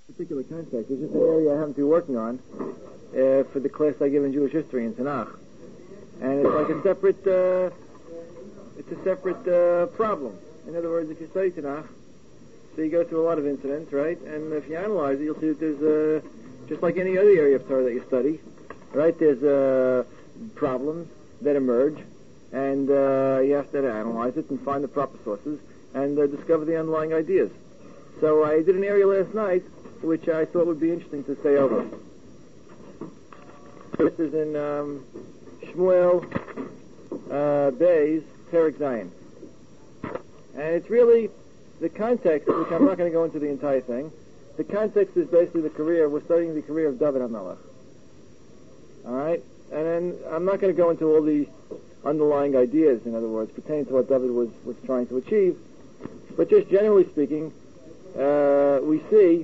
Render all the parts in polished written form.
particular context. It's just an area I happen to be working on for the class I give in Jewish history in Tanakh, and it's like a separate problem. In other words, if you study Tanakh, so you go through a lot of incidents, right? And if you analyze it, you'll see that there's just like any other area of Torah that you study, right? There's problems that emerge, and you have to analyze it and find the proper sources and discover the underlying ideas. So I did an area last night which I thought would be interesting to stay over. This is in Shmuel Bay's Perek Zion. And it's really the context, which I'm not going to go into the entire thing. The context is basically we're studying the career of David HaMelech. Alright? And then I'm not going to go into all the underlying ideas, in other words, pertaining to what David was trying to achieve. But just generally speaking, we see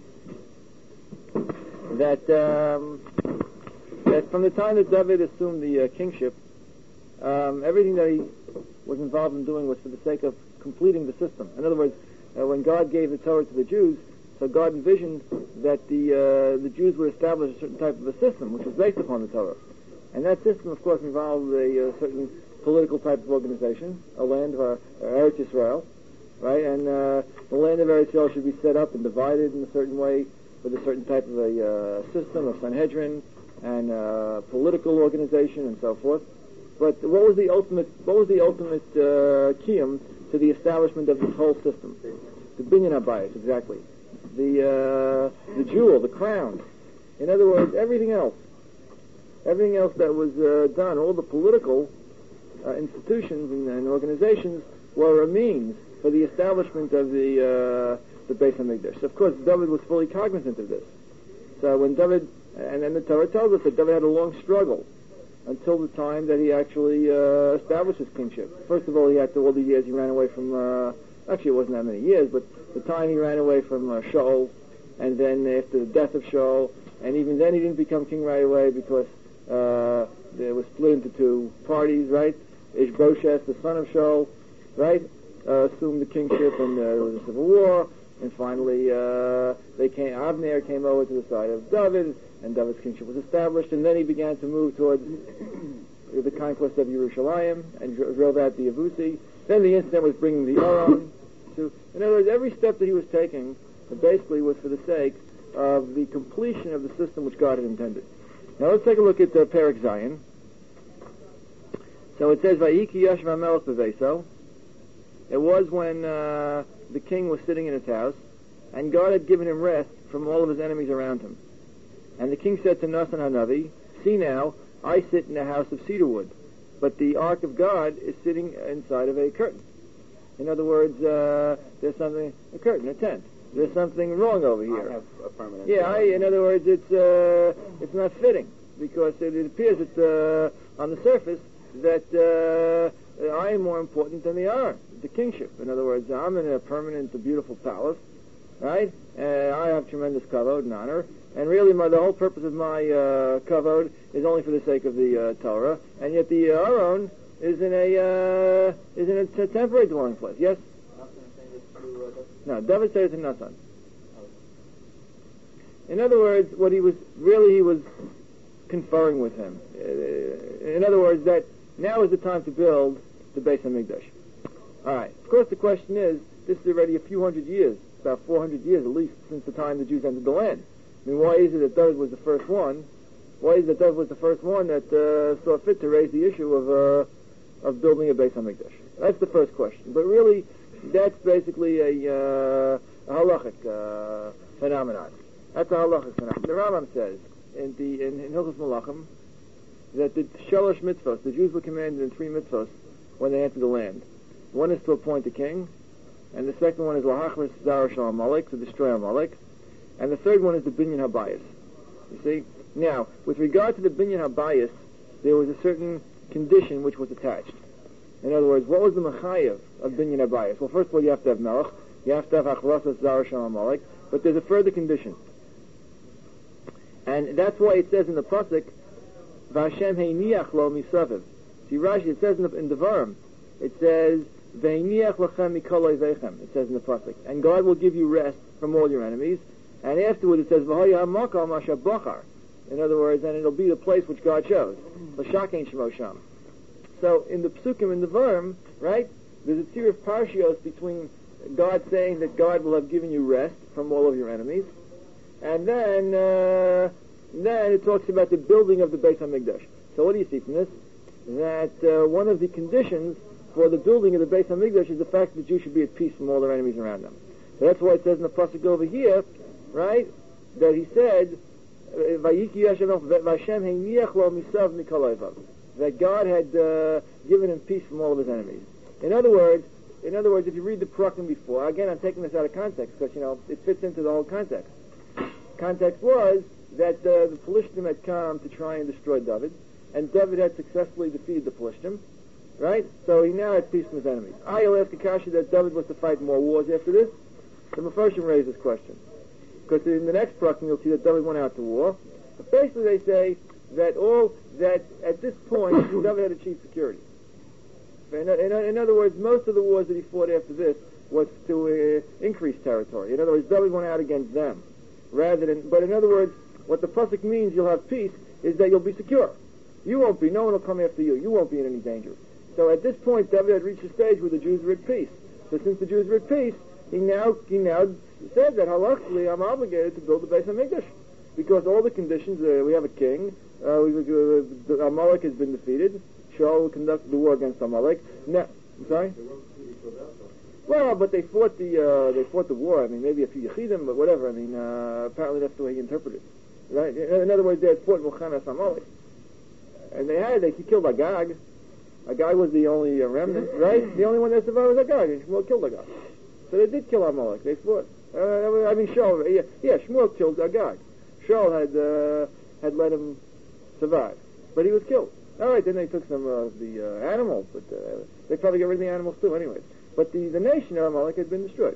that from the time that David assumed the kingship, everything that he was involved in doing was for the sake of completing the system. In other words, when God gave the Torah to the Jews, so God envisioned that the Jews would establish a certain type of a system which was based upon the Torah. And that system, of course, involved a certain political type of organization, a land of Eretz Yisrael, right? And the land of Eretz Yisrael should be set up and divided in a certain way with a certain type of a system of Sanhedrin and political organization and so forth. But what was the ultimate kiyum to the establishment of this whole system? The binyan habayis, exactly. The jewel, the crown. In other words, everything else that was done, all the political institutions and organizations were a means for the establishment of the Beis HaMikdash. So of course, David was fully cognizant of this. So when David, and then the Torah tells us that David had a long struggle until the time that he actually established his kingship. First of all, he had to, all the years he ran away from, actually it wasn't that many years, but the time he ran away from Shaul, and then after the death of Shaul, and even then he didn't become king right away because there was split into two parties, right? Ishbosheth, the son of Shaul, right, assumed the kingship, and there was a civil war, and finally Abner came over to the side of David, and David's kingship was established, and then he began to move towards the conquest of Yerushalayim, and drove out the Yevusi. Then the incident was bringing the Aram to, in other words, every step that he was taking basically was for the sake of the completion of the system which God had intended. Now let's take a look at Perek Zion. So it says, Vayiki Yashav HaMelech B'Veiso. It was when the king was sitting in his house, and God had given him rest from all of his enemies around him. And the king said to Nathan HaNavi, "See now, I sit in a house of cedar wood, but the ark of God is sitting inside of a curtain." In other words, there's something, a curtain, a tent. There's something wrong over here. I have a permanent. Yeah, in other words, it's not fitting, because it appears that on the surface that I am more important than they are, the kingship. In other words, I'm in a permanent, beautiful palace, right? I have tremendous kavod and honor, and really the whole purpose of my kavod is only for the sake of the Torah, and yet the Aron is in a temporary dwelling place. Yes? No, David said it to Nathan. In other words, what he was conferring with him. In other words, that now is the time to build the Beis HaMikdash. All right. Of course, the question is, this is already a few hundred years, about 400 years at least, since the time the Jews entered the land. I mean, why is it that David was the first one? Why is it that David was the first one that saw fit to raise the issue of building a Beis HaMikdash? That's the first question. But really, that's basically a halachic phenomenon. That's a halachic phenomenon. The Rambam says in Hilchos Malachim that the Shalosh mitzvos, the Jews were commanded in 3 mitzvos when they entered the land. One is to appoint a king, and the second one is lahachris zara shel Amalek, to destroy Amalek, and the third one is the binyan habayis. You see? Now, with regard to the binyan habayis, there was a certain condition which was attached. In other words, what was the mechayev of binyan habayis? Well, first of all, you have to have melech, you have to have achrasas zara shel Amalek, but there's a further condition. And that's why it says in the pasuk, V'Hashem heiniach lo misaviv. See, Rashi, it says in Devarim, it says, Ve'iniach lachem mikol oivechem, it says in the pasuk, and God will give you rest from all your enemies, And afterwards it says, V'hoya ha'makam asher bachar. In other words, and it'll be the place which God chose. L'shakein shemo sham. So in the Psukim, in the Dvarim, right, there's a series of parshios between God saying that God will have given you rest from all of your enemies, and then it talks about the building of the Beis HaMikdash. So what do you see from this? That one of the conditions for the building of the Beis HaMikdash is the fact that the Jews should be at peace from all their enemies around them. So that's why it says in the pasuk over here, right, that he said, that God had given him peace from all of his enemies. In other words, if you read the Perakim before, again, I'm taking this out of context because, it fits into the whole context. Context was that the Philistine had come to try and destroy David, and David had successfully defeated the Philistine, right? So he now had peace from his enemies. I'll ask Akasha that David was to fight more wars after this. The Mepharshim raised this question. Because in the next Perakim you'll see that David went out to war. But basically they say that at this point David had achieved security. In other words, most of the wars that he fought after this was to increase territory. In other words, David went out against them. But in other words, what the pasuk means, you'll have peace, is that you'll be secure. You won't be. No one will come after you. You won't be in any danger. So at this point, David had reached a stage where the Jews were at peace. So since the Jews were at peace, he now said that halachically I'm obligated to build the Beis HaMikdash. Because all the conditions, we have a king, Amalek has been defeated, Shaul conducted the war against Amalek. I'm sorry? Well, but they fought the war. I mean, maybe a few Yechidim, but whatever. I mean, apparently that's the way he interpreted it. Right? In other words, they had fought Muchanas Amalek. And he killed Agag. Agag was the only remnant, right? The only one that survived was Agag, and Shmuel killed Agag. So they did kill Amalek. They fought. Shaul, Shmuel killed Agag. Shaul had let him survive, but he was killed. All right, then they took some of the animals, but they probably got rid of the animals too, anyway. But the nation of Amalek had been destroyed.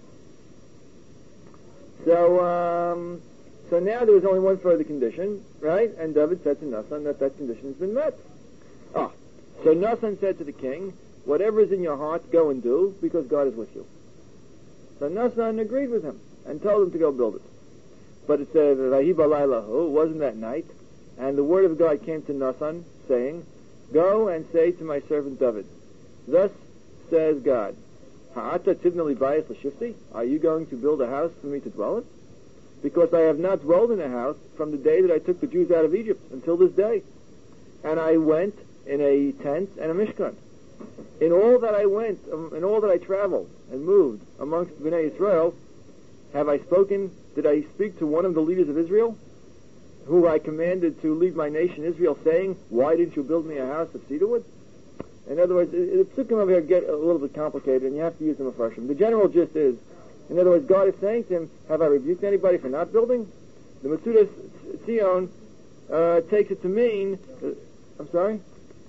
So now there was only one further condition, right? And David said to Nathan that condition has been met. So Nathan said to the king, "Whatever is in your heart, go and do, because God is with you." So Nathan agreed with him and told him to go build it. But it said, "Vahi balaylahu," it wasn't that night, and the word of God came to Nathan, saying, "Go and say to my servant David, thus says God, Ha'ata tibna li bayis l'shifti? Are you going to build a house for me to dwell in? Because I have not dwelled in a house from the day that I took the Jews out of Egypt until this day. And I went in a tent and a mishkan. In all that I went, in all that I traveled and moved amongst Bnei Israel, did I speak to one of the leaders of Israel, who I commanded to leave my nation Israel, saying, why didn't you build me a house of cedar wood?" In other words, the psukim over here get a little bit complicated, and you have to use them afresh. The general gist is, in other words, God is saying to him, have I rebuked anybody for not building? The Metzudas Tzion takes it to mean, I'm sorry?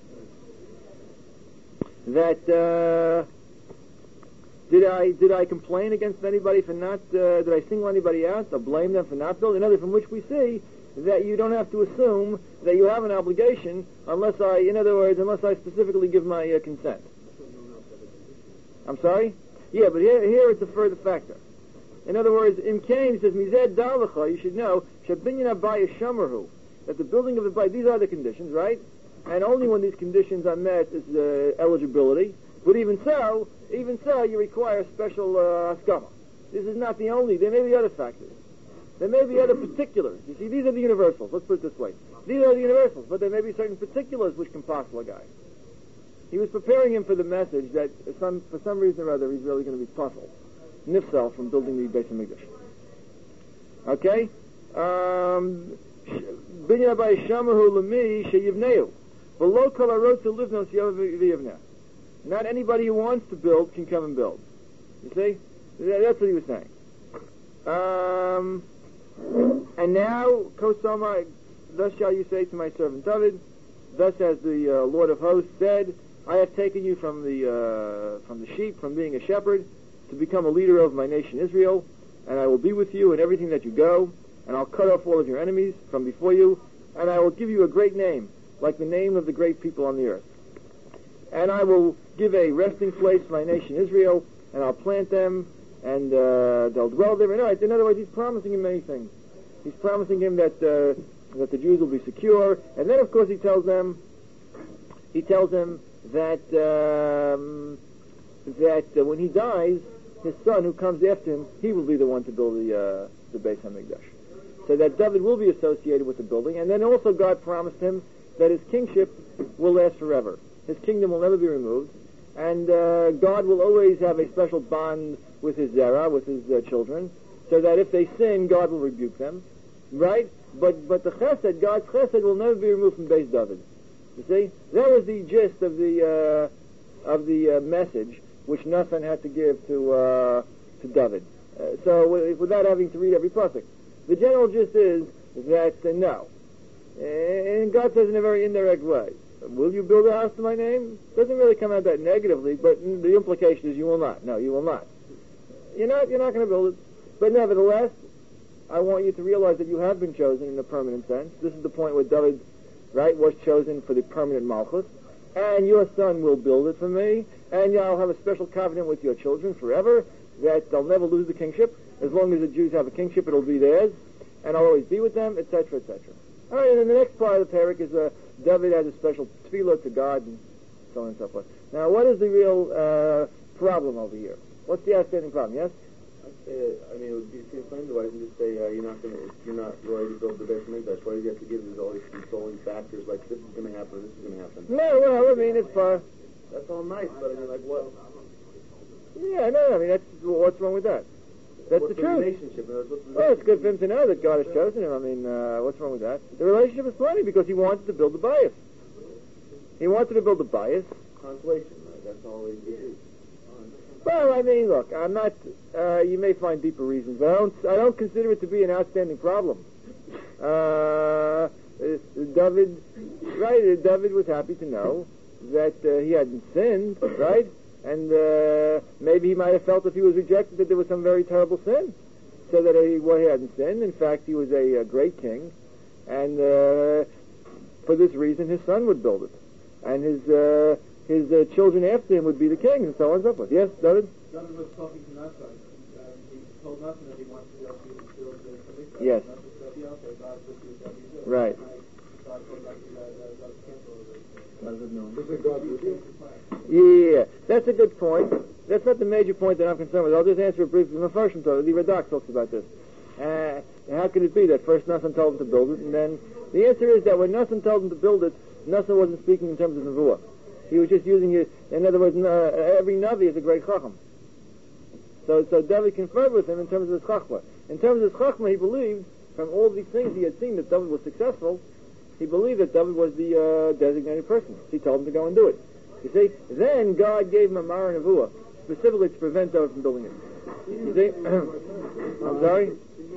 That, did I complain against anybody for not, did I single anybody out or blame them for not building? In other words, from which we see that you don't have to assume that you have an obligation unless I specifically give my consent. I'm sorry? Yeah, but here it's a further factor. In other words, in Cain, it says, Mized Dalacha, you should know, Shabinyan Abaya Shamarhu, that the building of the Bayit, these are the conditions, right? And only when these conditions are met is eligibility. But even so, you require special haskama. This is not the only, there may be other factors. There may be other particulars. You see, these are the universals. Let's put it this way. These are the universals, but there may be certain particulars which can possible a guy. He was preparing him for the message that for some reason or other he's really going to be puzzled. Nifsal from building the Beis HaMikdash. Okay? Binyan Abai Shamahu Lemi Sheyivneu. Below Kol Arot to Livnos Yavivneh. Not anybody who wants to build can come and build. You see? That's what he was saying. And now, Kosama, thus shall you say to my servant David, thus as the Lord of hosts said, I have taken you from the sheep, from being a shepherd, to become a leader of my nation Israel, and I will be with you in everything that you go, and I'll cut off all of your enemies from before you, and I will give you a great name, like the name of the great people on the earth. And I will give a resting place to my nation Israel, and I'll plant them and they'll dwell there. In other words, he's promising him many things. He's promising him that the Jews will be secure, and then of course he tells them that when he dies, his son who comes after him, he will be the one to build the Beis Hamikdash. So that David will be associated with the building, and then also God promised him that his kingship will last forever. His kingdom will never be removed, and God will always have a special bond with his Zerah, with his children, so that if they sin, God will rebuke them, right? But the Chesed, God's Chesed, will never be removed from Beis David. You see, that was the gist of the message which Nathan had to give to David. So without having to read every pasuk, the general gist is that no, and God says in a very indirect way, "Will you build a house to my name?" Doesn't really come out that negatively, but the implication is you will not. No, you will not. You're not going to build it. But nevertheless, I want you to realize that you have been chosen in a permanent sense. This is the point where David, right, was chosen for the permanent Malchus. And your son will build it for me, and I'll have a special covenant with your children forever, that they'll never lose the kingship. As long as the Jews have a kingship, it'll be theirs, and I'll always be with them, etc., etc. All right, and then the next part of the parak is David has a special tefillah to God, and so on and so forth. Now, what is the real problem over here? What's the outstanding problem, yes? I mean, it would be too plain to just say you're not going to build the Beis Hamikdash. Why do you have to give these all these consoling factors like this is going to happen, this is going to happen? No, well, I mean, it's that's all nice, but I mean, like what? Yeah, no, I mean, what's wrong with that? That's the truth. Relationship? Well, it's good for him to know that God has chosen him. I mean, what's wrong with that? The relationship is plenty because he wanted to build the bias. He wanted to build the bias. Consolation, right? That's all he did. Well, I mean, look, I'm not. You may find deeper reasons, but I don't consider it to be an outstanding problem. David was happy to know that he hadn't sinned, right? And maybe he might have felt if he was rejected that there was some very terrible sin, so that he hadn't sinned. In fact, he was a great king, and for this reason, his son would build it, and his children after him would be the king, and so on and so forth. Yes, David? David was talking to Nathan. He told Nathan that he wanted to build the Hamikdash. Yes. Right. Yeah, that's a good point. That's not the major point that I'm concerned with. I'll just answer it briefly. The Mepharshim the Radak talks about this. How could it be that first Nathan told him to build it, and then the answer is that when Nathan told him to build it, Nathan wasn't speaking in terms of Nevuah. He was just using it. In other words, every Navi is a great Chacham. So David conferred with him in terms of his Chachma. In terms of his Chachma, he believed, from all these things he had seen, that David was successful. He believed that David was the designated person. He told him to go and do it. You see? Then God gave him a Mara Nevuah, specifically to prevent David from building it. You see? I'm sorry?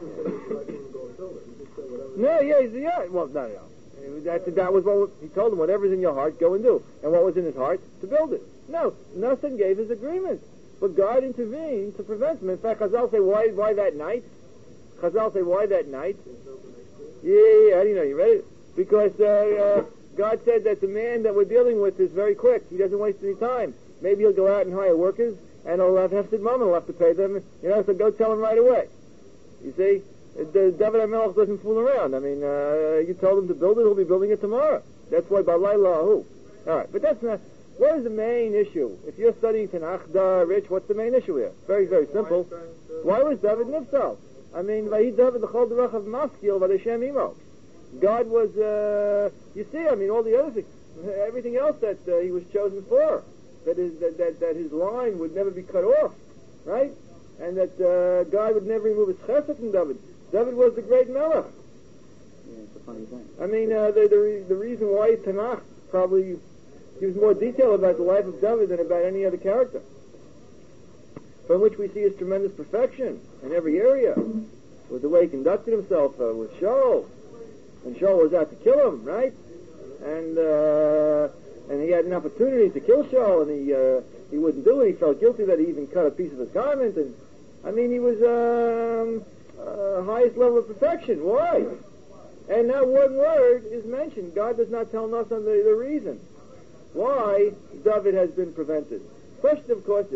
No, yeah. Well, no. That was what he told him. Whatever's in your heart, go and do. And what was in his heart? To build it. No, Nathan gave his agreement, but God intervened to prevent him. In fact, Chazal say, why that night? Chazal say, why that night? Yeah. How do you know? You read it? Because God said that the man that we're dealing with is very quick. He doesn't waste any time. Maybe he'll go out and hire workers, and he'll have Hefsid Mammon. He'll have to pay them. So go tell him right away. You see? David HaMelech doesn't fool around. I mean, you told him to build it, he'll be building it tomorrow. That's why Balayla Ahu. All right, but that's not. What is the main issue? If you're studying Tanakh, Rich, what's the main issue here? Very, very simple. Why was David Nifsal? I mean, Vahi David the Chol Derech of Maskil Vadeshem Imo. God was, you see, I mean, all the other things, everything else that he was chosen for, that his line would never be cut off, right? And that God would never remove his chesed from David. David was the great Melech. Yeah, it's a funny thing. I mean, the reason why Tanakh probably gives more detail about the life of David than about any other character, from which we see his tremendous perfection in every area, with the way he conducted himself with Shaul. And Shaul was out to kill him, right? And he had an opportunity to kill Shaul, and he wouldn't do it. He felt guilty that he even cut a piece of his garment, and I mean, he was highest level of perfection. Why? And not one word is mentioned. God does not tell us on the reason why David has been prevented. Question, of course, is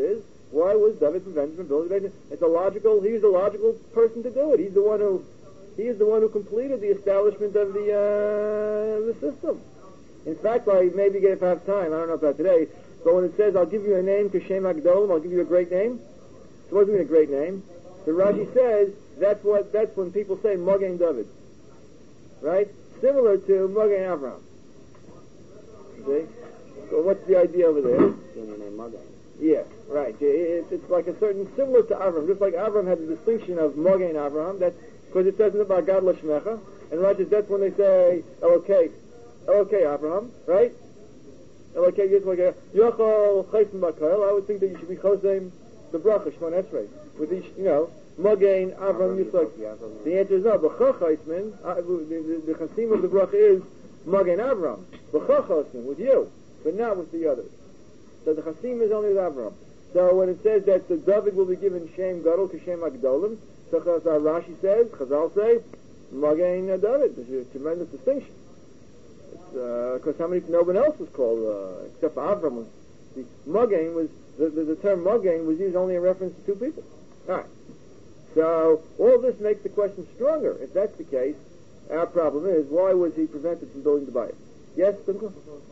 Why was David prevented from building the Beis Hamikdash? He's the logical person to do it. He is the one who completed the establishment of the system. In fact, maybe if I have time, I don't know about today, but when it says, I'll give you a name, Kashem Agdolim, I'll give you a great name, so what does it mean a great name? So Rashi says, that's when people say Magen David. Right? Similar to Magen Avraham. See? So what's the idea over there? Yeah, right. It's like a certain, similar to Avraham, just like Avraham had the distinction of Magen Avraham, that's because it says about God Lashmecha, and Rashi, that's when they say Elokei Avraham, right? Elokei Yitzchak, Yochol Chaysim Bakal. I would think that you should be Chosem the Bracha Shmon Esrei with each, Magen Avraham Yitzchak. The answer is no. B'Chachosmin, the Chasim of the Bracha is Magen Avraham. B'Chachosmin with you, but not with the others. So the Chasim is only with Avraham. So when it says that the David will be given Shem Gadol Kashem Agdolim, so Rashi says, Chazal say, Magen David. There's a tremendous distinction. Because no one else was called except for Avram. The Magen was the term Magen was used only in reference to two people. All right. So all this makes the question stronger. If that's the case, our problem is why was he prevented from building the Bayit? Yes, Simcha?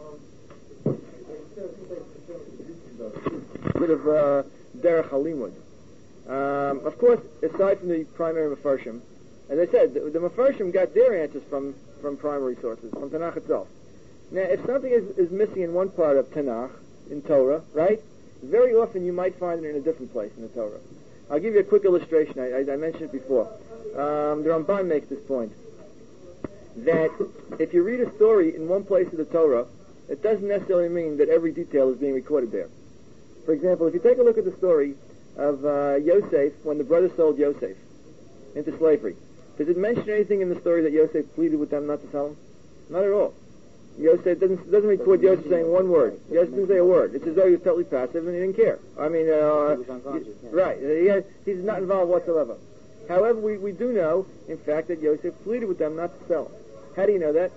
Bit of Derech Halimud. Of course, aside from the primary Mefarshim, as I said, the Mefarshim got their answers from primary sources, from Tanakh itself. Now, if something is missing in one part of Tanakh, in Torah, right, very often you might find it in a different place in the Torah. I'll give you a quick illustration. I mentioned it before. The Ramban makes this point, that if you read a story in one place of the Torah, it doesn't necessarily mean that every detail is being recorded there. For example, if you take a look at the story of Yosef, when the brothers sold Yosef into slavery, does it mention anything in the story that Yosef pleaded with them not to sell him? Not at all. Yosef doesn't record Yosef saying one word. Yosef didn't say a word. It's as though he was totally passive and he didn't care. I mean, right. He's not involved whatsoever. However, we do know, in fact, that Yosef pleaded with them not to sell him. How do you know that?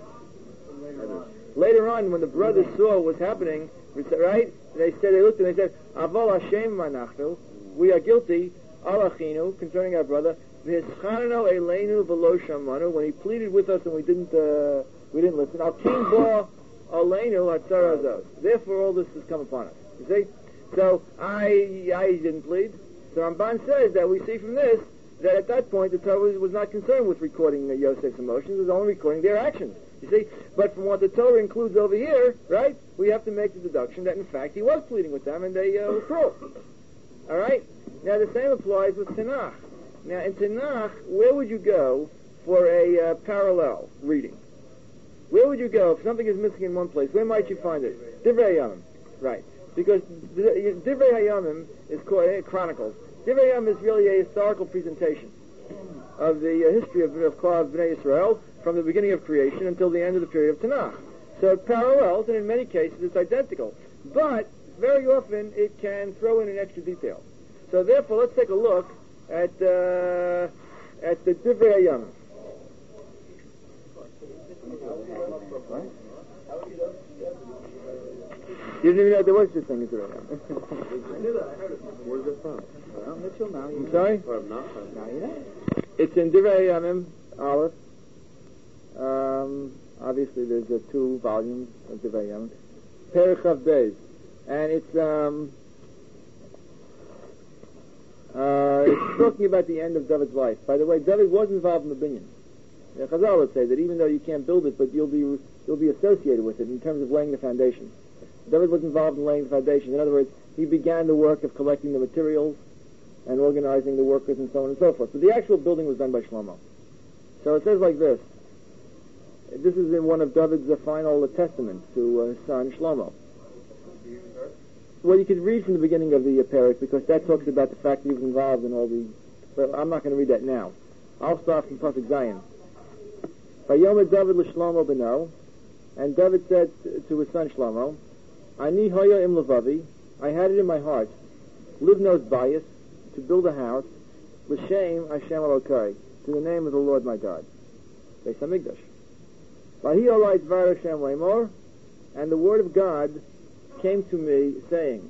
Later on, when the brothers saw what was happening, right? They looked and they said, "Aval Hashem manachnu, we are guilty, alachinu, concerning our brother. V'hischananu eleinu v'lo shamanu, when he pleaded with us and we didn't listen. Al king bo aleinu hatzarazos. Therefore, all this has come upon us. You see? So I didn't plead. So Ramban says that we see from this that at that point the Torah was not concerned with recording Yosef's emotions; it was only recording their actions. You see? But from what the Torah includes over here, right, we have to make the deduction that in fact he was pleading with them and they were cruel. All right? Now the same applies with Tanakh. Now in Tanakh, where would you go for a parallel reading? Where would you go if something is missing in one place? Where might you find it? Divrei Hayamim. Right. Because Divrei Hayamim is called Chronicles. Divrei Hayamim is really a historical presentation of the history of Bnei Israel from the beginning of creation until the end of the period of Tanakh. So it parallels, and in many cases it's identical. But very often it can throw in an extra detail. So therefore, let's take a look at the Divrei Hayamim. What? You didn't even know there was such thing as Divrei Hayamim. I knew that. I heard it. Where's it from? Well, Mitchell, now you I'm know. sorry? Now you know. It's in Divrei Hayamim, Aleph. Obviously, there's 2 volumes of Divrei Hayamim. Perich Chav Beis. And it's talking about the end of David's life. By the way, David was involved in the binyan. Chazal would say that even though you can't build it, but you'll be associated with it in terms of laying the foundation. David was involved in laying the foundation. In other words, he began the work of collecting the materials and organizing the workers and so on and so forth. So the actual building was done by Shlomo. So it says like this. This is in one of David's final testaments to his son Shlomo. Well, you could read from the beginning of the parak because that talks about the fact that he was involved in all the... But I'm not going to read that now. I'll start from Pasuk Zion. Vayomer David l'Shlomo beno, and David said to his son Shlomo, Ani hoya im levavi, I had it in my heart, livnos bayis, to build a house, l'shem Hashem Elokai, to the name of the Lord my God. Beis Hamikdash. Vahi olai dvar Hashem lemor, and the word of God came to me saying,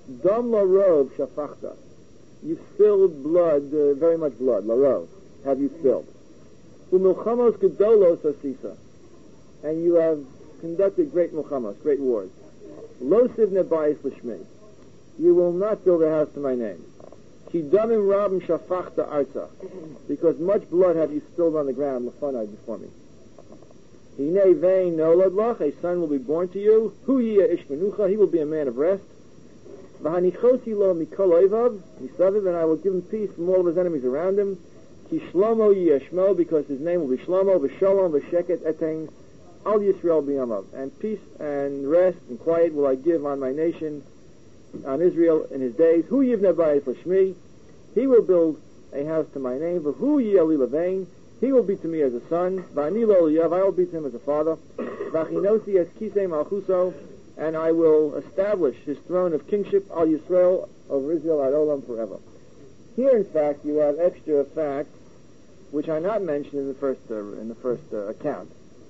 Dam larov shafachta. You've spilled blood, very much blood. Larov, have you spilled? Umilchamos gedolos asisa. And you have conducted great milchamos, great wars. Lo sivne bayis l'shmei. You will not build a house to my name. Ki damim rabim shafachta arza. Because much blood have you spilled on the ground, lefanai, before me. Hinei vein nolad lach, a son will be born to you. Hu yiyeh ish menucha, he will be a man of rest. V'hanichosi lo mikol oivav, misaviv, and I will give him peace from all of his enemies around him. Ki shlomo yiyeh shmo, because his name will be Shlomo, v'shalom v'sheket etein, al Yisrael b'yamav. And peace and rest and quiet will I give on my nation, on Israel in his days. Hu yivneh bayis l'shmi, he will build a house to my name. V'hu yiyeh li levein, he will be to me as a son. V'ani lo liyav, I will be to him as a father. V'achinosi es kisei malchuso, and I will establish his throne of kingship al Yisrael, over Israel ad olam, forever. Here, in fact, you have extra facts which are not mentioned in the first account.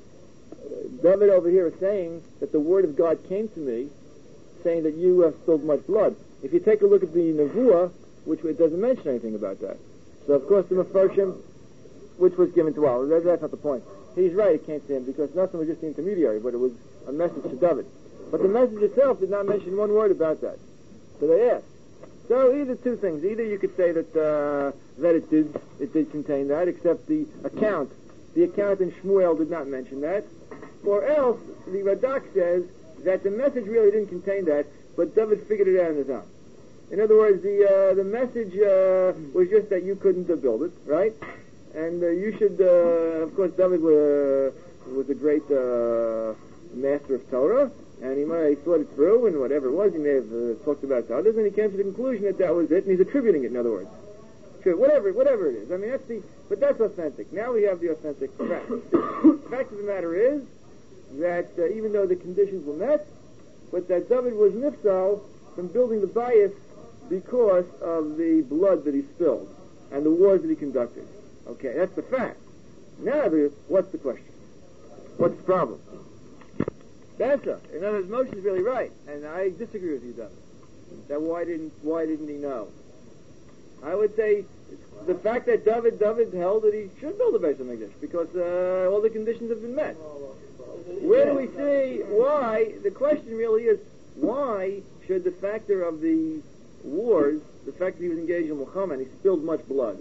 David over here is saying that the word of God came to me, saying that you have spilled much blood. If you take a look at the Nevuah, which it doesn't mention anything about that. So, of course, the Mefarshim, which was given to all, that's not the point. He's right, it came to him, because Nathan was just the intermediary, but it was a message to David. But the message itself did not mention one word about that. So they asked. So either two things. Either you could say that it did contain that, except the account in Shmuel did not mention that, or else the Radak says that the message really didn't contain that, but David figured it out on his own. In other words, the message was just that you couldn't build it, right? And you should, of course, David was a great master of Torah, and he might have thought it through, and whatever it was, he may have talked about it to others, and he came to the conclusion that was it, and he's attributing it, in other words. Sure, whatever it is. I mean, but that's authentic. Now we have the authentic fact. The fact of the matter is that even though the conditions were met, but that David was nifsal from building the bias because of the blood that he spilled and the wars that he conducted. Okay, that's the fact. Now, what's the question? What's the problem? That's it. In other words, Moshe is really right, and I disagree with you, David. That why didn't he know? I would say the fact that David held that he should build a Beis HaMikdash because all the conditions have been met. Where do we see why? The question really is, why should the factor of the wars, the fact that he was engaged in Muhammad, he spilled much blood?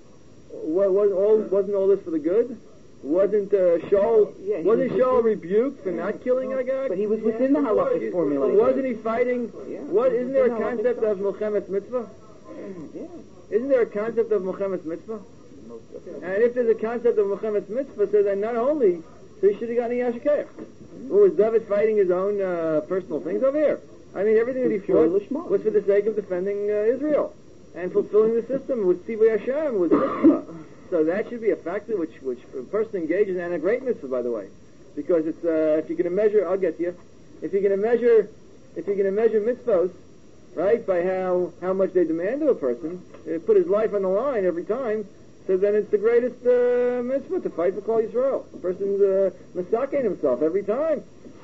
Wasn't all this for the good? Wasn't Shaul rebuked for not killing Agag? But he was within the halakhic formula. Wasn't he fighting? Isn't there a concept of Milchemes Mitzvah? Yeah. Isn't there a concept of Milchemes Mitzvah? And if there's a concept of Milchemes Mitzvah, so then not only he should have gotten a Yashikayach. Was David fighting his own personal things over here? I mean, everything that he fought was for the sake of defending Israel and fulfilling the system with Tzivui Hashem, with Mitzvah. So that should be a factor which a person engages in, and a great mitzvah, by the way, because it's if you're going to measure, I'll get to you. If you're going to measure mitzvos, right, by how much they demand of a person, put his life on the line every time. So then it's the greatest mitzvah to fight for Klal Yisrael. The person's masaking himself every time,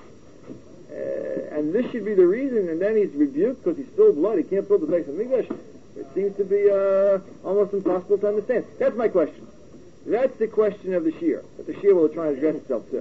and this should be the reason. And then he's rebuked because he spilled blood. He can't build the Beis HaMikdash. It seems to be almost impossible to understand. That's my question. That's the question of the Shir. That the Shir will try to address itself to.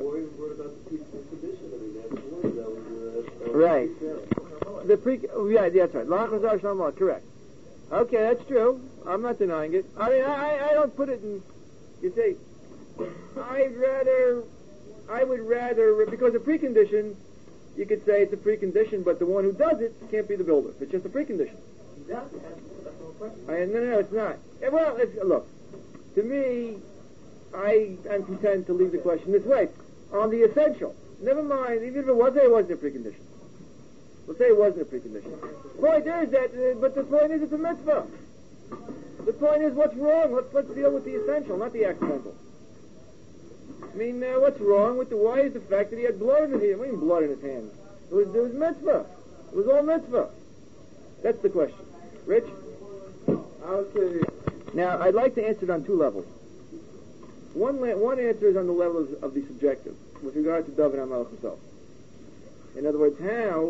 Right. That's right. Correct. Okay, that's true. I'm not denying it. I mean, I don't put it in. You see, I would rather because a precondition. You could say it's a precondition, but the one who does it can't be the builder. It's just a precondition. No, it's not. Well, look, to me, I am content to leave the question this way. On the essential, never mind, even if it wasn't a precondition. Let's say it wasn't a precondition. The point is that, but the point is it's a mitzvah. The point is what's wrong. Let's deal with the essential, not the accidental. I mean, what's wrong with why is the fact that he had blood in his hands? What do you mean blood in his hands? It was mitzvah. It was all mitzvah. That's the question. Rich? Okay. Now, I'd like to answer it on two levels. One answer is on the level of the subjective, with regard to David HaMelech himself. In other words, how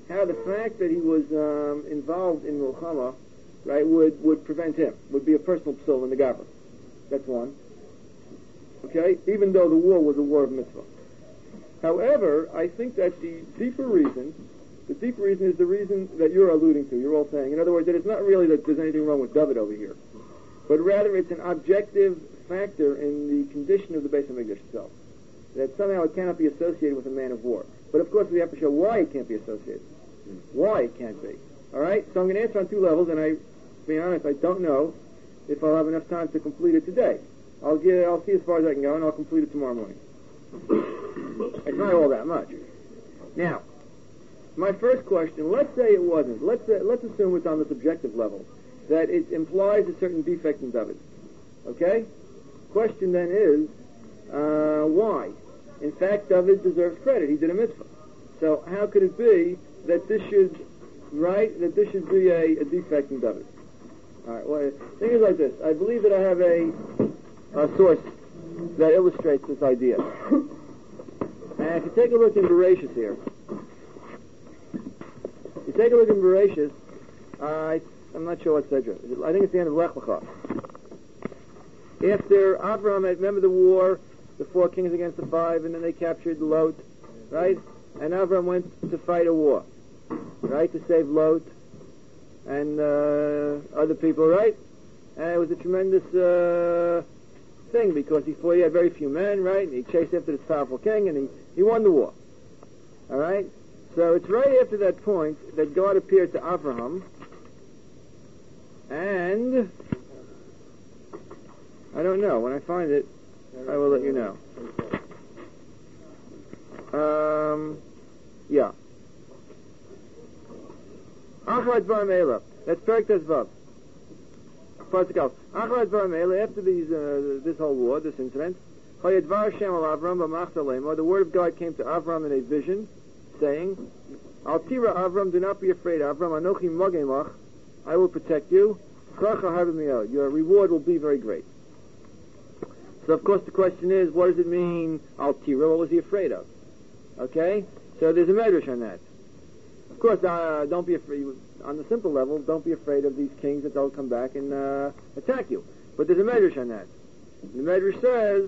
how the fact that he was involved in Milchama, right, would prevent him, would be a personal psul in the Gavra. That's one. Okay? Even though the war was a war of mitzvah. However, I think that the deeper reason is the reason that you're alluding to, you're all saying. In other words, that it's not really that there's anything wrong with David over here, but rather it's an objective factor in the condition of the Beis HaMikdash itself. That somehow it cannot be associated with a man of war. But of course we have to show why it can't be associated. Why it can't be. Alright? So I'm going to answer on two levels, and to be honest, I don't know if I'll have enough time to complete it today. I'll see as far as I can go, and I'll complete it tomorrow morning. It's not all that much. Now, my first question, let's say it wasn't. Let's assume it's on the subjective level, that it implies a certain defect in David. Okay? Question then is, why? In fact, David deserves credit. He did a mitzvah. So how could it be that this should be a defect in David? All right. Well, the thing is like this. I believe that I have a source that illustrates this idea. And if you take a look in Bereshis here, I'm not sure what Sedra. I think it's the end of Lech Lecha. After Avraham, remember the war, the 4 kings against the 5, and then they captured Lot, right? And Avraham went to fight a war, right, to save Lot and other people, right? And it was a tremendous thing because he thought he had very few men, right? And he chased after this powerful king, and he won the war. All right? So it's right after that point that God appeared to Avraham, and I don't know. When I find it, I will let you know. Yeah. Achrad Bar Meila. That's Perek Tezvav. Achrad Bar Meila. After this whole war, this incident, Hayadvar Hashem al Avram b'machzalema. The word of God came to Avram in a vision, saying, Al tira Avram, do not be afraid, Avram. Anochi magemach. I will protect you. Your reward will be very great. So, of course, the question is, what does it mean, Al tira? What was he afraid of? Okay? So there's a medrash on that. Of course, don't be afraid, on the simple level, don't be afraid of these kings that they'll come back and attack you. But there's a medrash on that. The medrash says,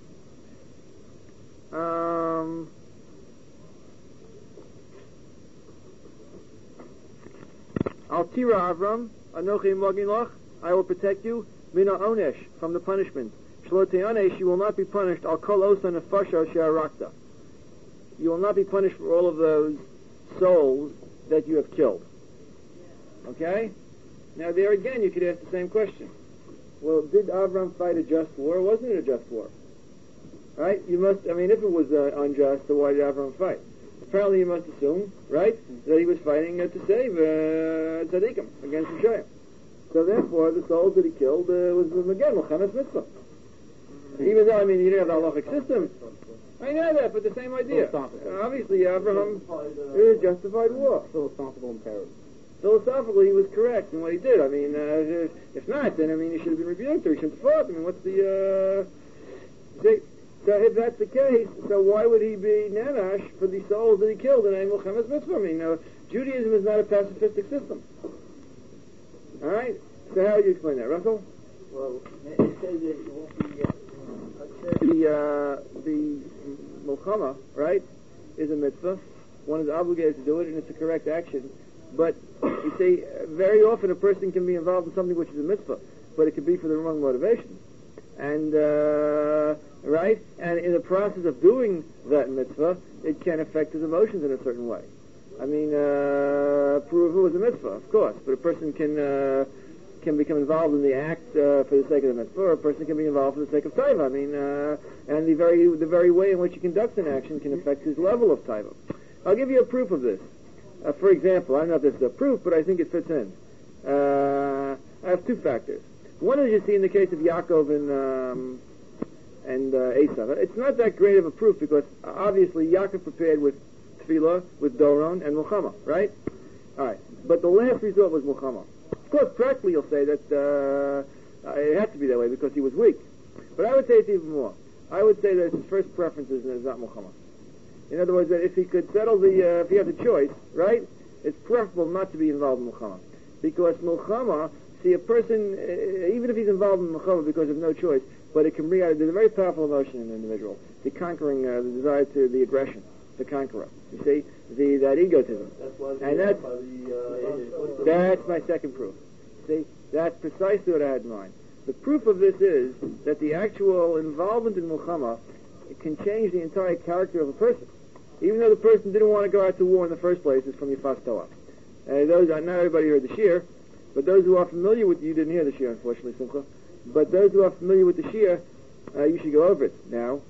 Al tira Avram, Anochi Moginlach, I will protect you, Mina Onesh, from the punishment. Shlote Onesh, you will not be punished, Al Kol Osa Nefasha She'arakta. You will not be punished for all of those souls that you have killed. Okay? Now there again you could ask the same question. Well, did Avram fight a just war, or wasn't it a just war? Right? If it was unjust, so why did Avram fight? Apparently you must assume, right, that he was fighting to save Tzaddikim against Rishayim. So therefore, the souls that he killed was again Melchamas Mitzvah. Even though, you didn't have the halachic system. I know that, but the same idea. Obviously, Abraham, it was justified war. Philosophical imperative. Philosophically, he was correct in what he did. If not, then, he should have been rebuked, or he shouldn't have fought. What's the, so if that's the case, so why would he be Nanash for the souls that he killed in a Melchamas Mitzvah? Judaism is not a pacifistic system. Alright? So how do you explain that, Russell? Well, it says that it won't be... the Melchama, right, is a mitzvah. One is obligated to do it, and it's a correct action. But, you see, very often a person can be involved in something which is a mitzvah, but it could be for the wrong motivation. And, right, and in the process of doing that mitzvah, it can affect his emotions in a certain way. Puruvu is a mitzvah, of course, but a person can become involved in the act for the sake of the mitzvah, or a person can be involved for the sake of taiva. And the very way in which he conducts an action can affect his level of taiva. I'll give you a proof of this. For example, I don't know if this is a proof, but I think it fits in. I have two factors. One is you see in the case of Yaakov and Esav. It's not that great of a proof because obviously Yaakov prepared with tefillah, with doron, and Melchama, right? All right. But the last resort was Melchama. Of course, practically you'll say that it had to be that way because he was weak. But I would say it's even more. I would say that his first preference is not Melchama. In other words, that if he could settle if he had the choice, right, it's preferable not to be involved in milchama, because milchama, see, a person, even if he's involved in milchama because of no choice, but it can bring out, there's a very powerful emotion in an individual, the conquering, the desire to, the aggression, the conqueror. You see, that egotism. And that's my second proof. See, that's precisely what I had in mind. The proof of this is that the actual involvement in milchama can change the entire character of a person. Even though the person didn't want to go out to war in the first place, it's from Yifas Toah. Not everybody heard the shir, but those who are familiar with, you didn't hear the shir, unfortunately, Simcha, but those who are familiar with the shir, you should go over it now.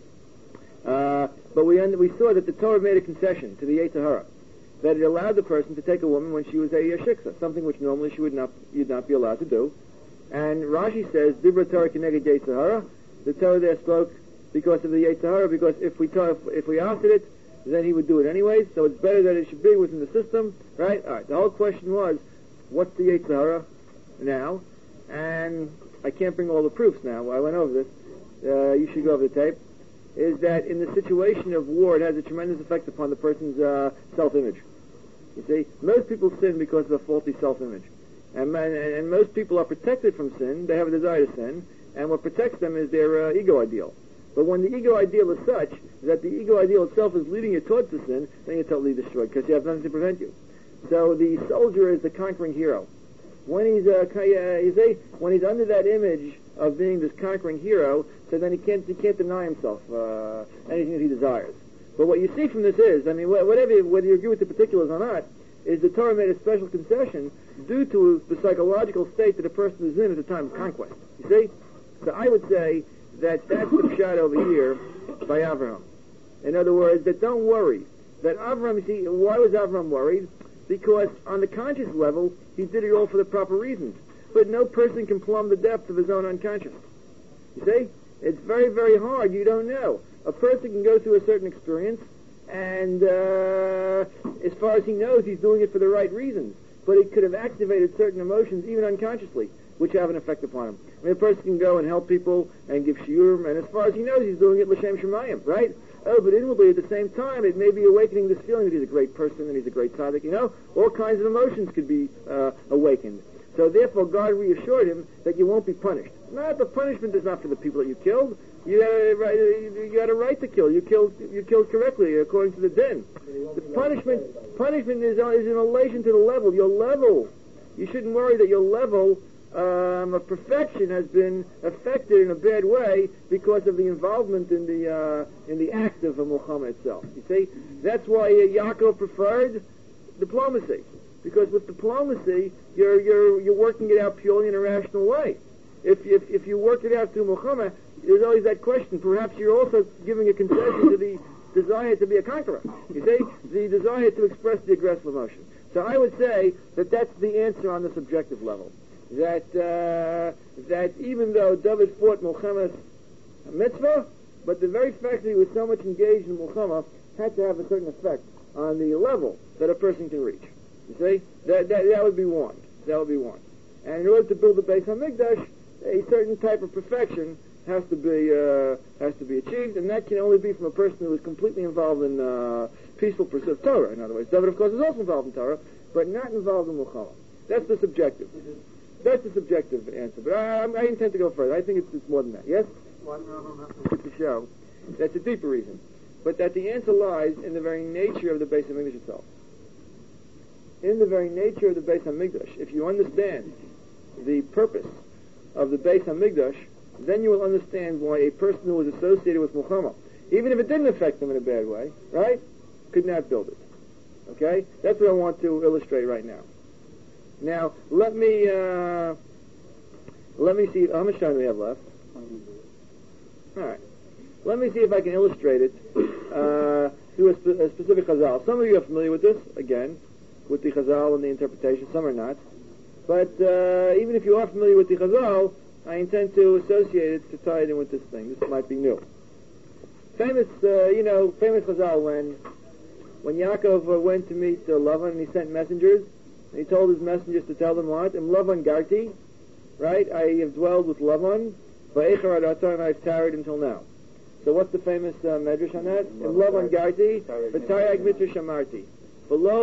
But we saw that the Torah made a concession to the Yetzer Hara, that it allowed the person to take a woman when she was a shiksa, something which normally you'd not be allowed to do. And Rashi says, Dibra Torah Keneged Yetzer Hara, the Torah there spoke because of the Yetzer Hara, because if we asked it, then he would do it anyways, so it's better that it should be within the system, right? All right, the whole question was, what's the Yetzer Hara now? And I can't bring all the proofs now. I went over this. You should go over the tape. Is that in the situation of war, it has a tremendous effect upon the person's self-image. You see, most people sin because of a faulty self-image. And most people are protected from sin. They have a desire to sin. And what protects them is their ego ideal. But when the ego ideal is such that the ego ideal itself is leading you towards the sin, then you're totally destroyed because you have nothing to prevent you. So the soldier is the conquering hero. When he's when he's under that image of being this conquering hero, so then he can't deny himself anything that he desires. But what you see from this is, I mean, whether you agree with the particulars or not, is the Torah made a special concession due to the psychological state that a person is in at the time of conquest. You see? So I would say that that's the pshat over here by Avraham. In other words, that don't worry. That Avraham, you see, why was Avraham worried? Because on the conscious level, he did it all for the proper reasons. But no person can plumb the depth of his own unconscious. You see? It's very, very hard. You don't know. A person can go through a certain experience, and as far as he knows, he's doing it for the right reasons. But it could have activated certain emotions, even unconsciously, which have an effect upon him. I mean, a person can go and help people and give shiurim, and as far as he knows, he's doing it l'shem shemayim, right? Oh, but inwardly, at the same time, it may be awakening this feeling that he's a great person and he's a great tzaddik, you know? All kinds of emotions could be awakened. So therefore, God reassured him that you won't be punished. The punishment is not for the people that you killed. You had a right to kill. You killed correctly, according to the din. The punishment is in relation to the level. Your level. You shouldn't worry that your level of perfection has been affected in a bad way because of the involvement in the act of a milchama itself. You see, that's why Yaakov preferred diplomacy, because with diplomacy you're working it out purely in a rational way. If you work it out through milchama, there's always that question. Perhaps you're also giving a concession to the desire to be a conqueror. You see, the desire to express the aggressive emotion. So I would say that that's the answer on the subjective level. That even though David fought Milchama's mitzvah, but the very fact that he was so much engaged in Milchama had to have a certain effect on the level that a person can reach. You see, that would be one. That would be one. And in order to build the Beis HaMikdash, a certain type of perfection has to be achieved, and that can only be from a person who is completely involved in peaceful pursuit of Torah. In other words, David, of course, is also involved in Torah, but not involved in Milchama. That's the subjective. That's the subjective answer. But I intend to go further. I think it's more than that. Yes? To show that's a deeper reason, but that the answer lies in the very nature of the Beis HaMikdash itself. In the very nature of the Beis HaMikdash, if you understand the purpose of the Beis HaMikdash, then you will understand why a person who was associated with Milchama, even if it didn't affect them in a bad way, right, could not build it. Okay? That's what I want to illustrate right now. Now, let me see, how much time do we have left? All right. Let me see if I can illustrate it through a specific chazal. Some of you are familiar with this, again, with the chazal and the interpretation. Some are not. But even if you are familiar with the chazal, I intend to associate it, to tie it in with this thing. This might be new. Famous chazal when Yaakov went to meet Lavan and he sent messengers, and he told his messengers to tell them what? Im Lavan Garti, right? I have dwelled with Lavan, Va'echar Adatar, and I've tarried until now. So what's the famous medrash on that? Im Lavan Garti, V'tayag Mitzvah Shamarti. Below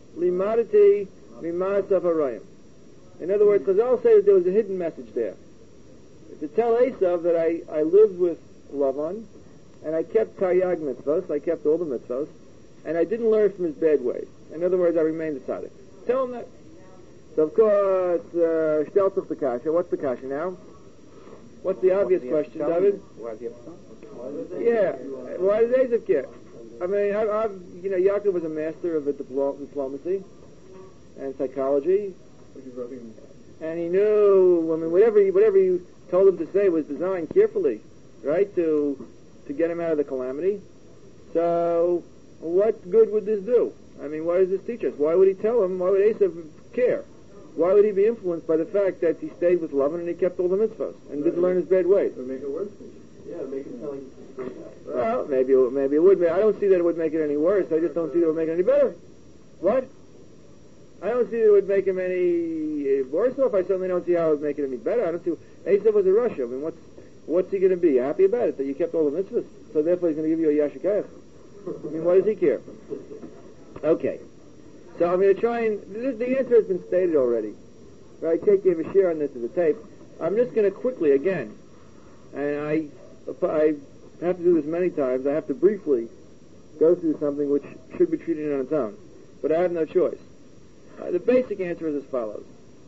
limadati mimasav harayim. In other words, Chazal say that there was a hidden message there. To tell Esav that I lived with Lavan, and I kept Taryag mitzvos, I kept all the mitzvos, and I didn't learn from his bad ways. In other words, I remained a tzaddik. Tell him that. So of course, stellt sich the kasha. What's the kasha now? What's the obvious question, David? Yeah, why does Esav care? I mean, Yaakov was a master of diplomacy and psychology, and he knew. I mean, whatever you told him to say was designed carefully, right, to get him out of the calamity. So, what good would this do? I mean, what does this teach us? Why would he tell him? Why would Esav care? Why would he be influenced by the fact that he stayed with Lavan and he kept all the mitzvahs and didn't learn his bad ways? Or make it worse. Yeah, make him tell him to stay back. Well, maybe it would. I don't see that it would make it any worse. I just don't see that it would make it any better. What? I don't see that it would make him any worse off. I certainly don't see how it would make it any better. I don't see. Esav was a Russia. I mean, what's he going to be happy about it that you kept all the mitzvahs? So therefore, he's going to give you a yashikayach. I mean, what does he care? Okay. So I'm going to try and... The answer has been stated already. Right? Kate gave a share on this as a tape. I'm just going to quickly, again, and I have to do this many times, I have to briefly go through something which should be treated on its own. But I have no choice. The basic answer is as follows.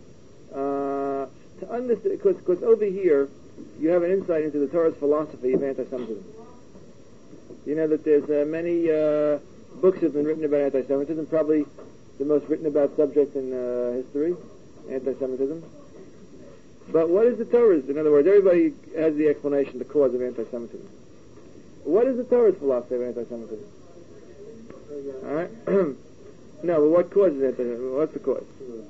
To understand... Because over here, you have an insight into the Torah's philosophy of anti-Semitism. You know that there's many books have been written about anti-Semitism, probably the most written about subject in history, anti-Semitism. But what is the Torah's? In other words, everybody has the explanation, the cause of anti-Semitism. What is the Torah's philosophy of anti-Semitism? All right? No, but what causes anti-Semitism? What's the cause?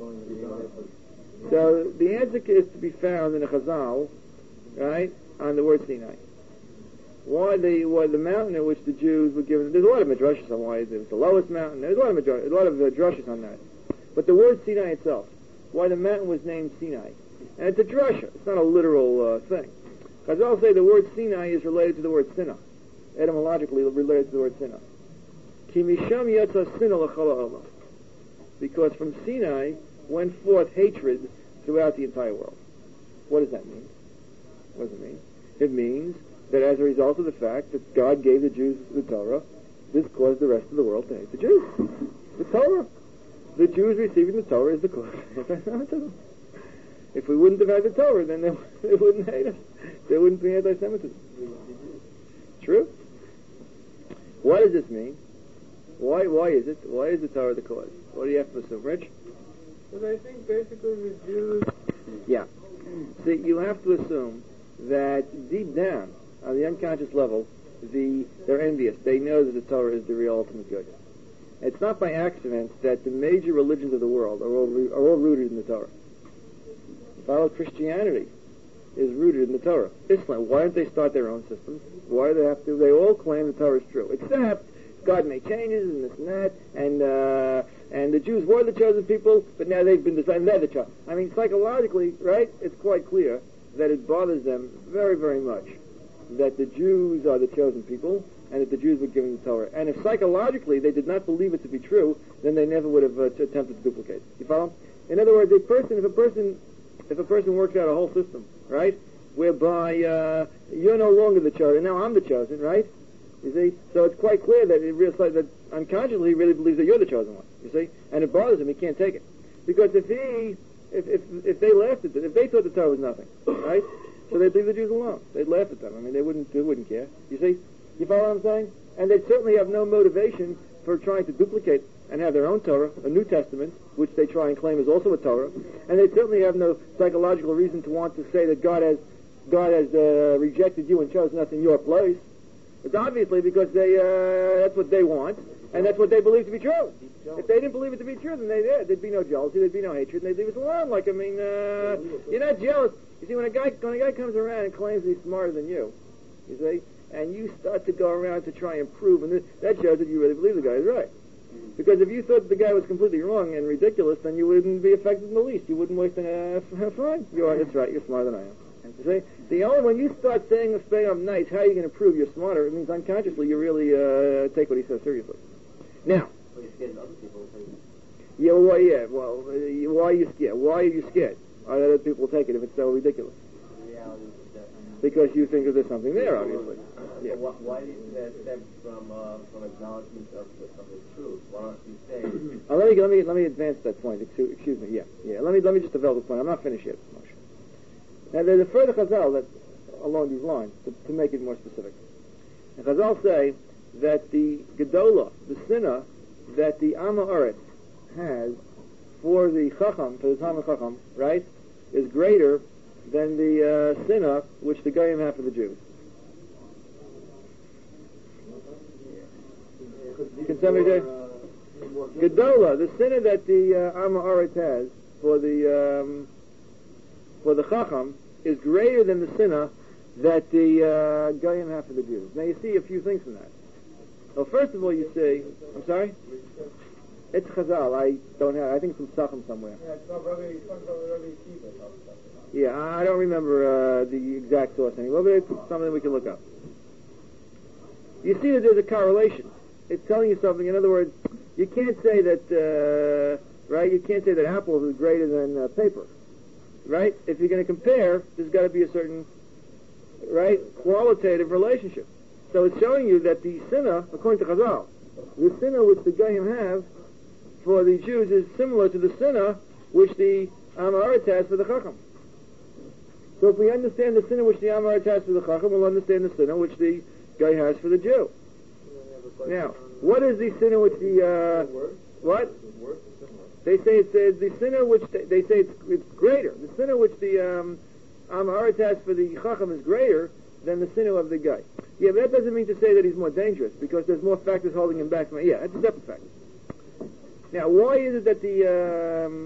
So the answer is to be found in a Chazal, right, on the word Sinai. Why the mountain at which the Jews were given... There's a lot of midrashos on why it was the lowest mountain. There's a lot of drashos on that. But the word Sinai itself, why the mountain was named Sinai. And it's a drasha. It's not a literal thing. Chazal say the word Sinai is related to the word Sinah. Etymologically related to the word Sinah. Ki misham yatsa Sinah l'chol ha'olam. Because from Sinai went forth hatred throughout the entire world. What does that mean? What does it mean? It means that as a result of the fact that God gave the Jews the Torah, this caused the rest of the world to hate the Jews. The Torah. The Jews receiving the Torah is the cause of anti-Semitism. If we wouldn't have had the Torah, then they wouldn't hate us. There wouldn't be anti-Semitism. True? What does this mean? Why is it? Why is the Torah the cause? What do you have to assume, Rich? Because I think basically the Jews... Yeah. See, you have to assume that deep down, on the unconscious level, they're envious. They know that the Torah is the real ultimate good. It's not by accident that the major religions of the world are all rooted in the Torah. Follow Christianity is rooted in the Torah. Islam, why don't they start their own systems? Why do they have to? They all claim the Torah is true, except God made changes and this and that, and the Jews were the chosen people, but now they've been decided they're the chosen. I mean, psychologically, right? It's quite clear that it bothers them very, very much that the Jews are the chosen people and that the Jews were given the Torah. And if psychologically they did not believe it to be true, then they never would have attempted to duplicate. You follow? In other words, if a person works out a whole system, right, whereby you're no longer the chosen, now I'm the chosen, right? You see? So it's quite clear that that unconsciously he really believes that you're the chosen one. You see? And it bothers him. He can't take it. Because if they laughed at it, if they thought the Torah was nothing, right? So they'd leave the Jews alone. They'd laugh at them. I mean, they wouldn't care. You see? You follow what I'm saying? And they'd certainly have no motivation for trying to duplicate and have their own Torah, a New Testament, which they try and claim is also a Torah. And they certainly have no psychological reason to want to say that God has rejected you and chosen us in your place. It's obviously because that's what they want, and that's what they believe to be true. If they didn't believe it to be true, then there'd be no jealousy, there'd be no hatred, and they'd leave us alone. Like, I mean, you're not jealous. You see, when a guy comes around and claims he's smarter than you see, and you start to go around to try and prove, and that shows that you really believe the guy is right. Because if you thought the guy was completely wrong and ridiculous, then you wouldn't be affected in the least. You wouldn't waste fine. That's right, you're smarter than I am. You see, when you start saying I'm nice, how are you going to prove you're smarter? It means unconsciously you really take what he says seriously. Now, Yeah, well, yeah. Well, why are you scared? Why are you scared? Why do other people take it if it's so ridiculous? Because you think that there's something there, obviously. Yeah. Why didn't that stem from acknowledgement of the truth? Why don't you say? Let me advance that point. Excuse me. Yeah. Let me just develop the point. I'm not finished yet. Now there's a further Chazal that along these lines to make it more specific. And Chazal say that the Gedola, the sinner that the Amma Aretz has for the Chacham, for the Talmud Chacham, right, is greater than the sinner which the Goyim have for the Jews. Can somebody say? Gedola, the sinner that the Amma Aretz has for the Chacham is greater than the sinner that the Goyim have for the Jews. Now you see a few things from that. Well, first of all, you see, I'm sorry? It's Chazal. I think it's from Sachem somewhere. Yeah, I don't remember the exact source anymore, but it's something we can look up. You see that there's a correlation. It's telling you something. In other words, you can't say that, right? You can't say that apples is greater than paper, right? If you're going to compare, there's got to be a certain, right, qualitative relationship. So it's showing you that the sinner, according to Chazal, the sinner which the Goyim have for the Jews is similar to the sinner which the Amaretz has for the Chacham. So if we understand the sinner which the Amaretz has for the Chacham, we'll understand the sinner which the Goy has for the Jew. Now, what is the sinner which the what? They say it's the sinner which they say it's greater. The sinner which the Amaretz has for the Chacham is greater than the sinner of the guy. Yeah, but that doesn't mean to say that he's more dangerous because there's more factors holding him back. Yeah, that's a separate fact. Now, why is it that the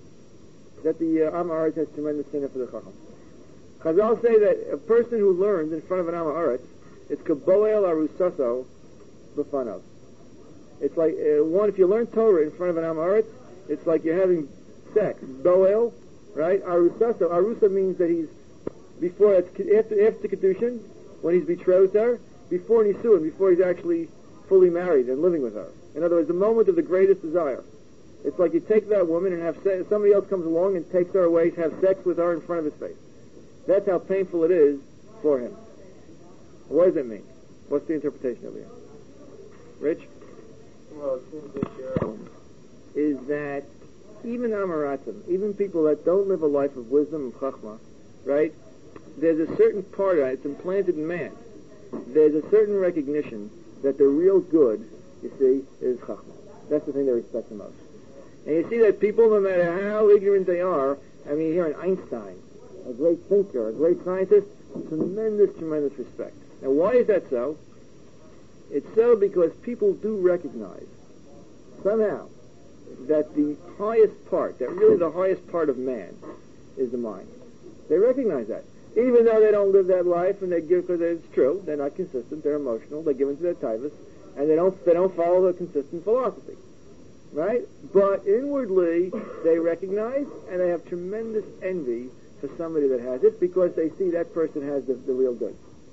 Amaretz has tremendous sinner for the Chacham? Chazal say that a person who learns in front of an Amaretz, it's kaboel arusaso b'fanav. It's like one. If you learn Torah in front of an Amaretz, it's like you're having sex. Boel, right? Arusaso. Arusa means that he's before after Kedushin, when he's betrothed her, before Nisuin, before he's actually fully married and living with her. In other words, the moment of the greatest desire. It's like you take that woman and have sex, somebody else comes along and takes her away to have sex with her in front of his face. That's how painful it is for him. What does it mean? What's the interpretation of it? Rich? Well, it seems that is that even Amaratim, even people that don't live a life of wisdom and chachma, right? There's a certain part of it, it's implanted in man. There's a certain recognition that the real good, you see, is chachma. That's the thing they respect the most. And you see that people, no matter how ignorant they are, I mean, here in Einstein, a great thinker, a great scientist, tremendous respect. Now, why is that so? It's so because people do recognize, somehow, that the highest part, that really the highest part of man is the mind. They recognize that. Even though they don't live that life, and they give, because it's true, they're not consistent, they're emotional, they give into their tivus, and they don't follow a consistent philosophy. Right? But inwardly, they recognize, and they have tremendous envy for somebody that has it, because they see that person has the real good.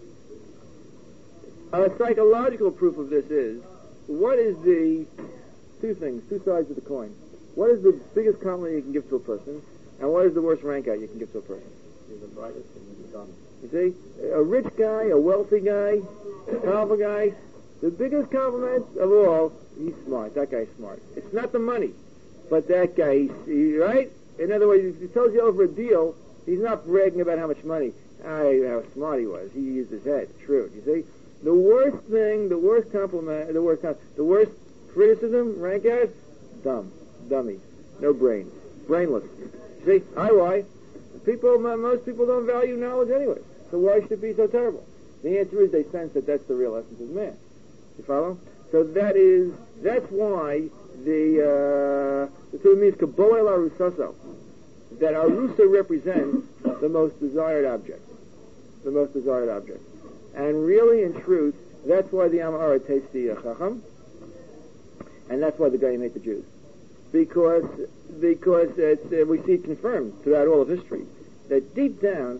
A psychological proof of this is, what is the two sides of the coin? What is the biggest compliment you can give to a person, and what is the worst rank out you can give to a person? You're the brightest and you're the dumbest. You see? A rich guy, a wealthy guy, a powerful guy, the biggest compliment of all, he's smart. That guy's smart. It's not the money, but that guy, right? In other words, if he tells you over a deal, he's not bragging about how much money, how smart he was. He used his head. True. You see? The worst thing, the worst compliment, the worst criticism, rank out, dummy, no brains, brainless. See? Why? Most people don't value knowledge anyway. So why should it be so terrible? The answer is they sense that that's the real essence of man. You follow? So that's why the term means kaboel arusaso, that arusa represents the most desired object. The most desired object. And really, in truth, that's why the Am Ha'aretz hates the Chacham, and that's why the Goyim hate the Jews. Because it's, we see it confirmed throughout all of history, that deep down,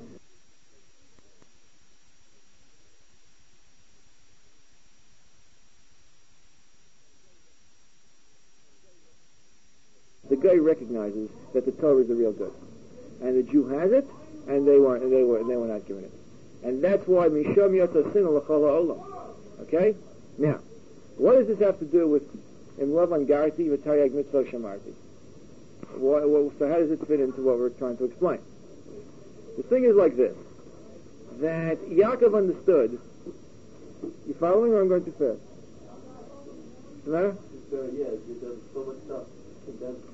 guy recognizes that the Torah is the real good, and the Jew has it, and they were not given it, and that's why Misham Yotza Sin L'Chol Ha'olam. Okay, now, what does this have to do with in Love on Garti V'Tayag Mitzvah Shamarti? So how does it fit into what we're trying to explain? The thing is like this, that Yaakov understood. You following, or I'm going too fast? What's the matter? There's so much stuff condensed.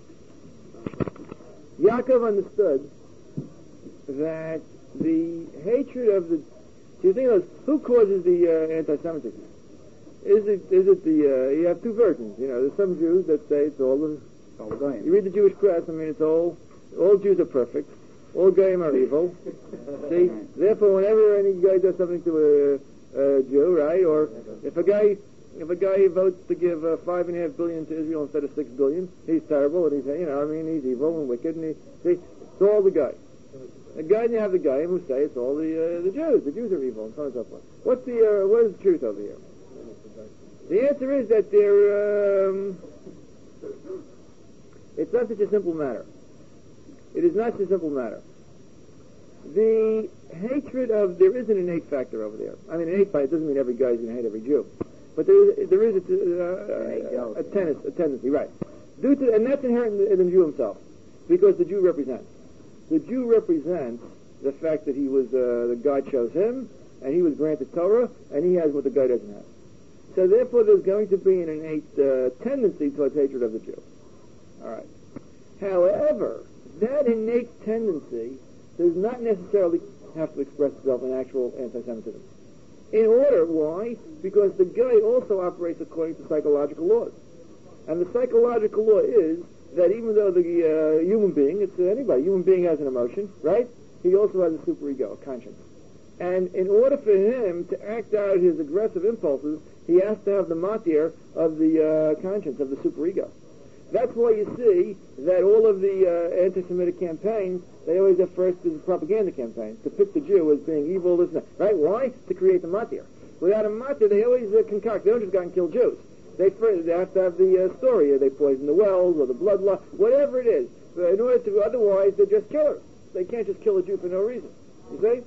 Yaakov understood that the hatred of the... So you think of who causes the anti-Semitism? Is it the... you have two versions. There's some Jews that say it's all the Goyim. You read the Jewish press, it's all Jews are perfect, all Goyim are evil. See? Therefore, whenever any guy does something to a Jew, right, or if a guy votes to give $5.5 billion to Israel instead of $6 billion, he's terrible, and he's evil and wicked, and it's all the guy. The guy, and you have the guy who say it's all the Jews. The Jews are evil, and so on and so forth. What is the truth over here? The answer is that it's not such a simple matter. It is not such a simple matter. The hatred of... There is an innate factor over there. Innate factor doesn't mean every guy is going to hate every Jew. But there is a tendency, right. And that's inherent in the Jew himself. Because the Jew represents. The Jew represents the fact that he was... the God chose him, and he was granted Torah, and he has what the guy doesn't have. So therefore there's going to be an innate tendency towards hatred of the Jew. All right. However, that innate tendency does not necessarily have to express itself in actual anti-Semitism. Why? Because the guy also operates according to psychological laws. And the psychological law is that even though the human being, it's anybody, human being has an emotion, right? He also has a superego, a conscience. And in order for him to act out his aggressive impulses, he has to have the matir of the conscience, of the superego. That's why you see that all of the anti-Semitic campaigns, they always have first as propaganda campaigns, to pick the Jew as being evil, this and that. Right? Why? To create the matir. Without a matir, they always concoct. They don't just go and kill Jews. They have to have the story. They poison the wells or the bloodlust, whatever it is. In order to, otherwise, they're just killers. They can't just kill a Jew for no reason. You see?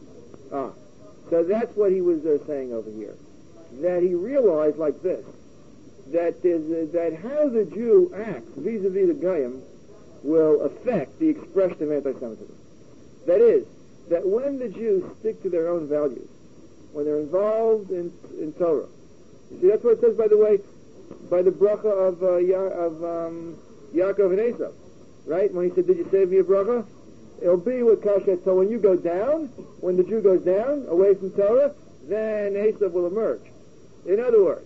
So that's what he was saying over here. That he realized like this, that how the Jew acts vis-a-vis the Goyim will affect the expression of anti-Semitism. That is, that when the Jews stick to their own values, when they're involved in Torah, you see, that's what it says, by the way, by the bracha of Yaakov and Esav, right? When he said, did you save me a bracha? It'll be with Kashet. So when you go down, when the Jew goes down, away from Torah, then Esav will emerge. In other words,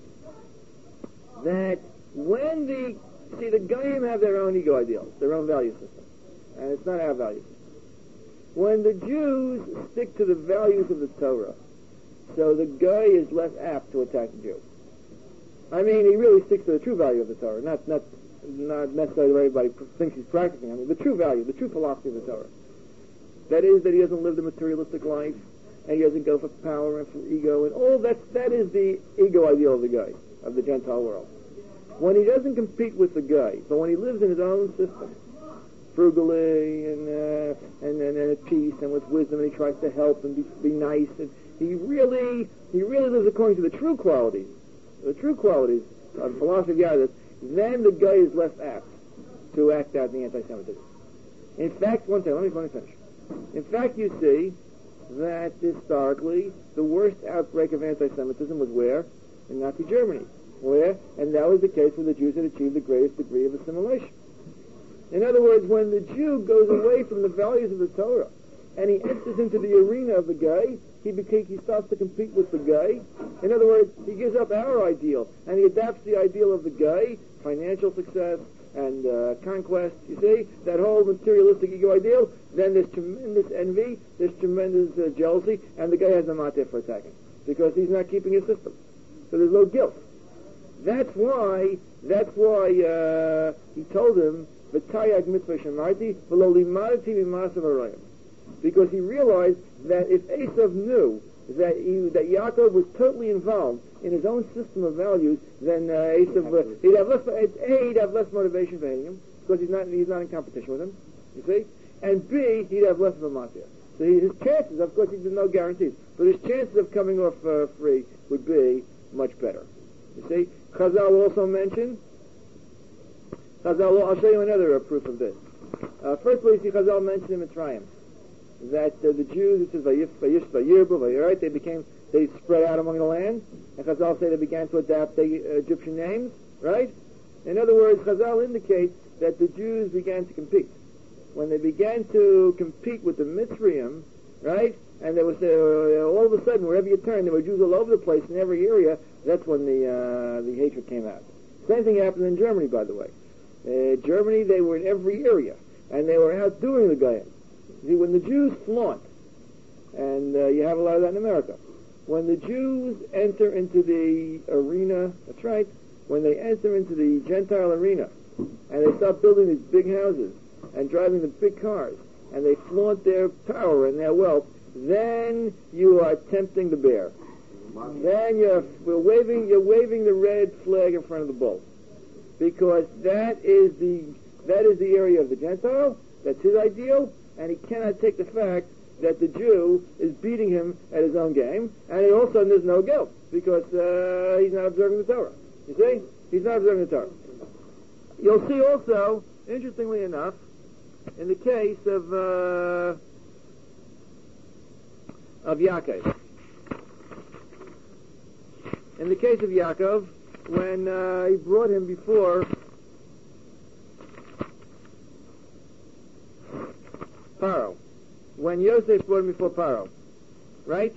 that when the Goyim have their own ego ideals, their own value system, and it's not our value system. When the Jews stick to the values of the Torah, so the guy is less apt to attack the Jew. He really sticks to the true value of the Torah, not necessarily what everybody thinks he's practicing. The true value, the true philosophy of the Torah. That is that he doesn't live the materialistic life, and he doesn't go for power and for ego, and all that is the ego ideal of the guy, of the Gentile world. When he doesn't compete with the guy, but when he lives in his own system, frugally and at peace and with wisdom, and he tries to help and be nice, and he really lives according to the true qualities of philosophy of Yahweh, then the guy is less apt to act out the anti-Semitism. In fact, one thing, let me finish. In fact, you see that historically the worst outbreak of anti-Semitism was where? In Nazi Germany. Where? And that was the case where the Jews had achieved the greatest degree of assimilation. In other words, when the Jew goes away from the values of the Torah and he enters into the arena of the guy, he starts to compete with the guy. In other words, he gives up our ideal and he adapts the ideal of the guy, financial success and conquest, you see, that whole materialistic ego ideal. Then there's tremendous envy, there's tremendous jealousy, and the guy has no matir for attacking because he's not keeping his system. So there's no guilt. That's why he told him, "V'tayag mitzvah shemarti v'lo limadti mima'asav harayim," because he realized that if Esav knew that Yaakov was totally involved in his own system of values, then Esav he'd have less motivation for hating him, because he's not in competition with him, you see? And B, he'd have less of a matir. So his chances, of course, there's no guarantees, but his chances of coming off free would be much better. You see? Chazal also mentioned, I'll show you another proof of this. First of all, you see Chazal mentioned in Mitzrayim that the Jews, it says, right? They spread out among the land, and Chazal say they began to adapt the Egyptian names, right? In other words, Chazal indicates that the Jews began to compete. When they began to compete with the Mitzrayim, right? And there was all of a sudden, wherever you turn, there were Jews all over the place in every area. That's when the hatred came out. Same thing happened in Germany, by the way. Germany, they were in every area, and they were outdoing the Goyim. See, when the Jews flaunt, and you have a lot of that in America, when the Jews enter into the arena, that's right, when they enter into the Gentile arena, and they start building these big houses, and driving the big cars, and they flaunt their power and their wealth, then you are tempting the bear. Then you're waving the red flag in front of the bull, because that is the area of the Gentile. That's his ideal, and he cannot take the fact that the Jew is beating him at his own game, and all of a sudden there's no guilt because he's not observing the Torah. You see, he's not observing the Torah. You'll see also, interestingly enough, in the case of Yaakov. In the case of Yaakov, when he brought him before Paro, when Yosef brought him before Paro, right?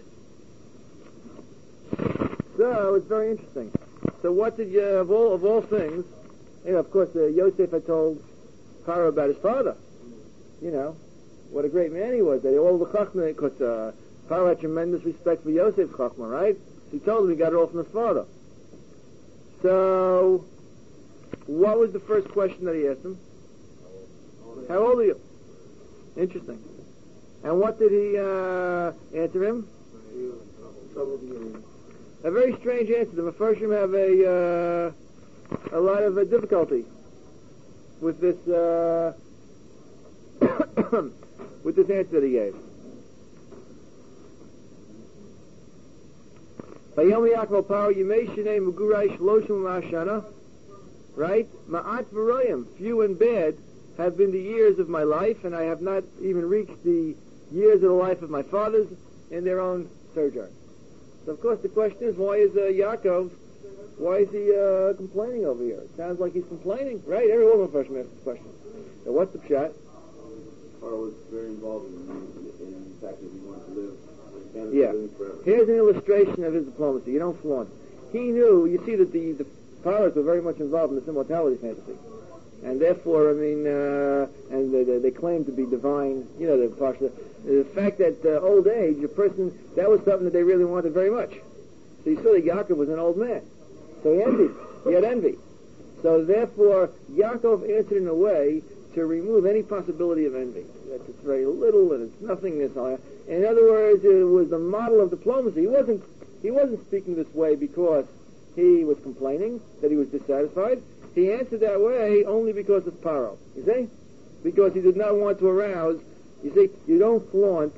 So it's very interesting. So what did of all things? You know, of course, Yosef had told Paro about his father. You know, what a great man he was. That all the chachma, because Paro had tremendous respect for Yosef's chachma, right? So he told him he got it all from his father. So, what was the first question that he asked him? How old are you? Interesting. And what did he answer him? A very strange answer. The Mefarshim have a lot of difficulty with this with this answer that he gave. Right? Ma'at v'royim, few and bad, have been the years of my life, and I have not even reached the years of the life of my fathers in their own sojourn. So, of course, the question is, why is Yaakov, why is he complaining over here? It sounds like he's complaining, right? Every one of us asks this question. So, what's the pshat? Paro was very involved in the fact that he wanted to live. Yeah. Here's an illustration of his diplomacy. You don't flaunt. He knew, you see that the Pharos were very much involved in this immortality fantasy. And therefore, I mean, and they claim to be divine, you know, the fact that old age, a person, that was something that they really wanted very much. So you saw that Yaakov was an old man. So he envied. He had envy. So therefore, Yaakov answered in a way to remove any possibility of envy. That it's very little and it's nothingness. In other words, it was the model of diplomacy. He wasn't speaking this way because he was complaining that he was dissatisfied. He answered that way only because of Paro. You see? Because he did not want to arouse. You see, you don't flaunt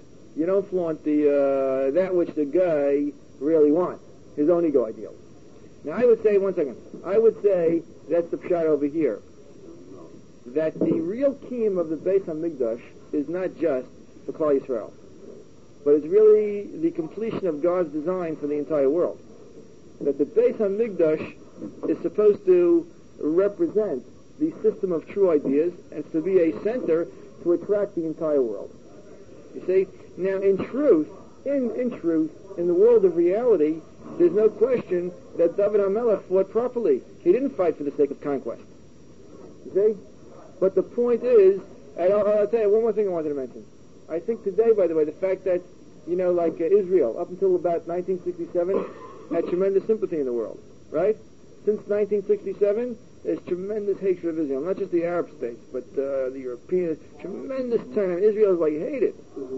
the that which the guy really wants, his own ego ideal. Now I would say, that's the pshat over here. That the real kiyum of the Beis HaMikdash is not just for Klal Yisrael, but it's really the completion of God's design for the entire world. That the Beis HaMikdash is supposed to represent the system of true ideas and to be a center to attract the entire world. You see? Now, in truth, in the world of reality, there's no question that David HaMelech fought properly. He didn't fight for the sake of conquest. You see? But the point is, and I'll tell you one more thing I wanted to mention. I think today, by the way, the fact that, you know, like Israel, up until about 1967, had tremendous sympathy in the world, right? Since 1967, there's tremendous hatred of Israel. Not just the Arab states, but the Europeans. Tremendous turn. Israel is like hated.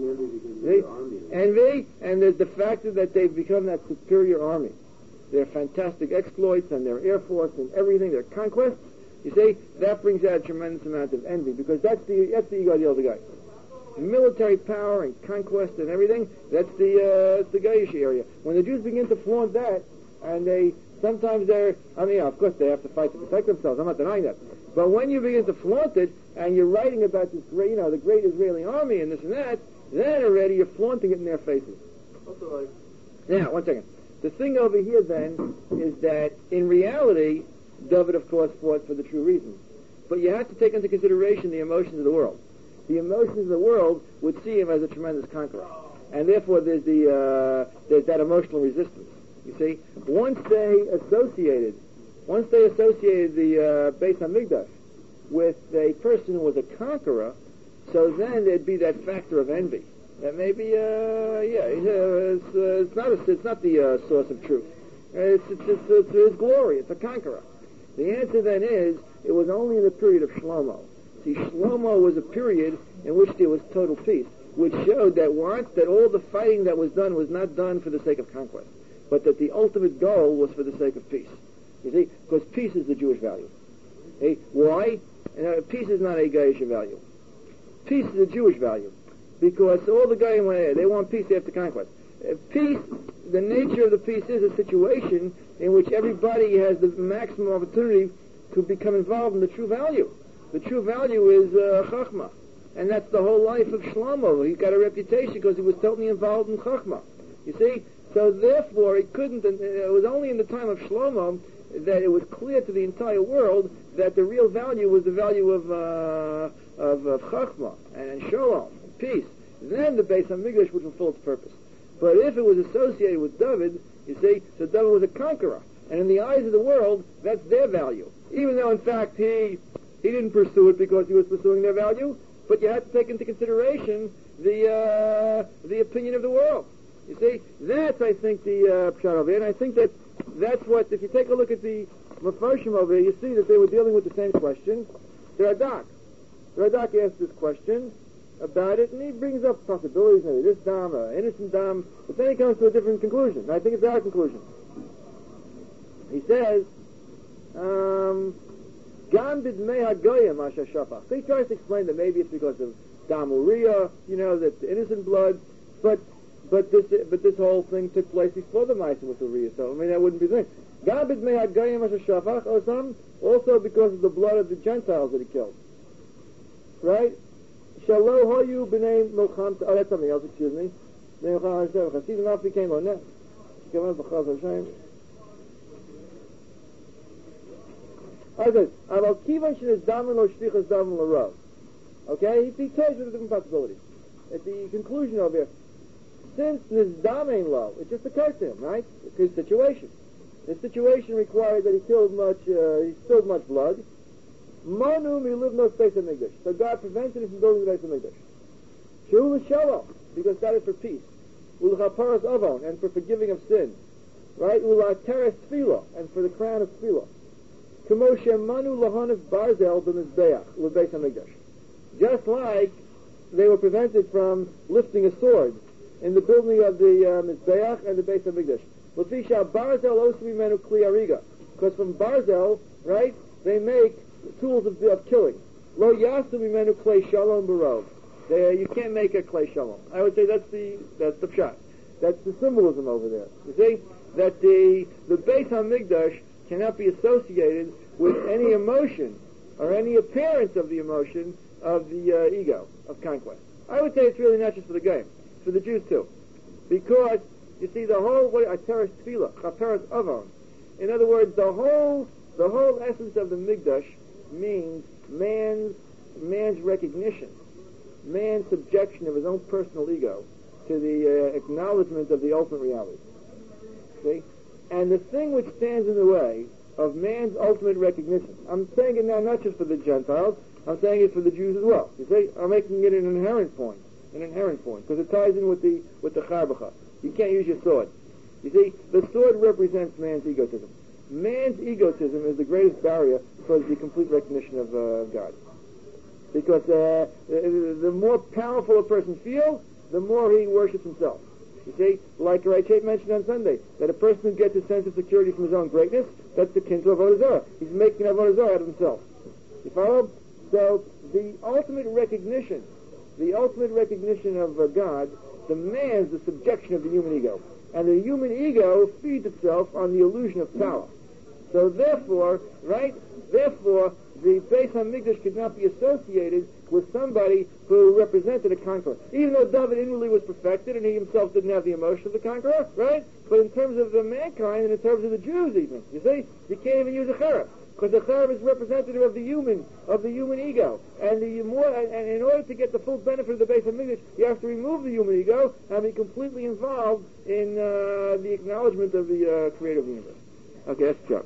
Envy, and there's the fact that they've become that superior army. Their fantastic exploits and their air force and everything, their conquests, You see, that brings out a tremendous amount of envy, because that's the ego ideal of the guy. Military power and conquest and everything, that's the Gaish area. When the Jews begin to flaunt that, and of course they have to fight to protect themselves, I'm not denying that. But when you begin to flaunt it, and you're writing about this great, the great Israeli army and this and that, then already you're flaunting it in their faces. Also, Now, one second. The thing over here then is that in reality, David of course fought for the true reasons. But you have to take into consideration the emotions of the world. The emotions of the world would see him as a tremendous conqueror. And therefore there's that emotional resistance. You see? Once they associated the Beis HaMikdash with a person who was a conqueror, so then there'd be that factor of envy. That maybe, it's not the source of truth. It's his glory. It's a conqueror. The answer then is, it was only in the period of Shlomo. See, Shlomo was a period in which there was total peace, which showed that all the fighting that was done was not done for the sake of conquest, but that the ultimate goal was for the sake of peace. You see, because peace is the Jewish value. Hey, why? Peace is not a Gaish value. Peace is a Jewish value, because all the Goyim, they want peace after conquest. Peace, the nature of the peace is a situation in which everybody has the maximum opportunity to become involved in the true value. The true value is Chachma. And that's the whole life of Shlomo. He got a reputation because he was totally involved in Chachma. You see? So therefore, it was only in the time of Shlomo that it was clear to the entire world that the real value was the value of Chachma and Shalom, and peace. Then the Beis HaMikdash would fulfill its purpose. But if it was associated with David, you see, so David was a conqueror. And in the eyes of the world, that's their value. Even though, in fact, he didn't pursue it because he was pursuing their value, but you have to take into consideration the opinion of the world. You see, that's, I think, the pshat over here, and I think that's what, if you take a look at the Mefarshim over here, you see that they were dealing with the same question. The Radak asked this question about it, and he brings up possibilities, maybe this dam, innocent dam, but then he comes to a different conclusion. I think it's our conclusion. He says, Gam b'dmei hagoyim asher shafach. So he tries to explain that maybe it's because of dam uriah, that the innocent blood, but this whole thing took place before the Ma'aseh with uriah, so that wouldn't be the thing. Gam b'dmei hagoyim asher shafach, or some, also because of the blood of the Gentiles that he killed. Right? Shalo hoyu b'nei milcham. Oh, that's something else. Excuse me. B'nei milcham Hashem. Chassidim not became on that. Given b'chaz Hashem. Okay. Aval kivan shenis damen lo shlichas damen l'rav. Okay. He tells you the different possibilities. At the conclusion of here, since this damen lo, it just occurred to him, right? It's his situation. The situation required that he spilled much blood. Manu milivnos Beis HaMikdash. So God prevented him from building the Beis HaMikdash. Shu l'shalom, because that is for peace. U'l'chaparas avon, and for forgiving of sin. Right? U'l'ateres tefillah, and for the crown of tefillah. K'moshe manu lahanif barzel b'mizbeach, l'Beis HaMikdash. Just like they were prevented from lifting a sword in the building of the Mizbeach and the Beis HaMikdash. L'fisha barzel osmi menu kli ariga. Because from barzel, right, they make tools of killing. Lo yasu mimenu klei shalom barov. You can't make a klei shalom. I would say that's the pshat. That's the symbolism over there. You see that the Beis HaMikdash cannot be associated with any emotion or any appearance of the emotion of the ego of conquest. I would say it's really not just for the game, it's for the Jews too, because you see the whole ateres tefillah, chaperes avon. In other words, the whole essence of the Mikdash means man's recognition, man's subjection of his own personal ego to the acknowledgement of the ultimate reality. See? And the thing which stands in the way of man's ultimate recognition, I'm saying it now not just for the Gentiles, I'm saying it for the Jews as well. You see? I'm making it an inherent point, because it ties in with the charbacha. You can't use your sword. You see, the sword represents man's egotism. Man's egotism is the greatest barrier towards the complete recognition of God. Because the more powerful a person feels, the more he worships himself. You see, like Raichate mentioned on Sunday, that a person who gets a sense of security from his own greatness, that's akin to Avodah Zarah. He's making Avodah Zarah out of himself. You follow? So the ultimate recognition of God demands the subjection of the human ego. And the human ego feeds itself on the illusion of power. So therefore, the Beis HaMikdash could not be associated with somebody who represented a conqueror. Even though David inwardly was perfected and he himself didn't have the emotion of the conqueror, right? But in terms of the mankind and in terms of the Jews even, you see, you can't even use a cherub. Because the cherub is representative of the human ego. And in order to get the full benefit of the Beis HaMikdash, you have to remove the human ego and be completely involved in the acknowledgement of the creator of the universe. Okay, that's Chuck.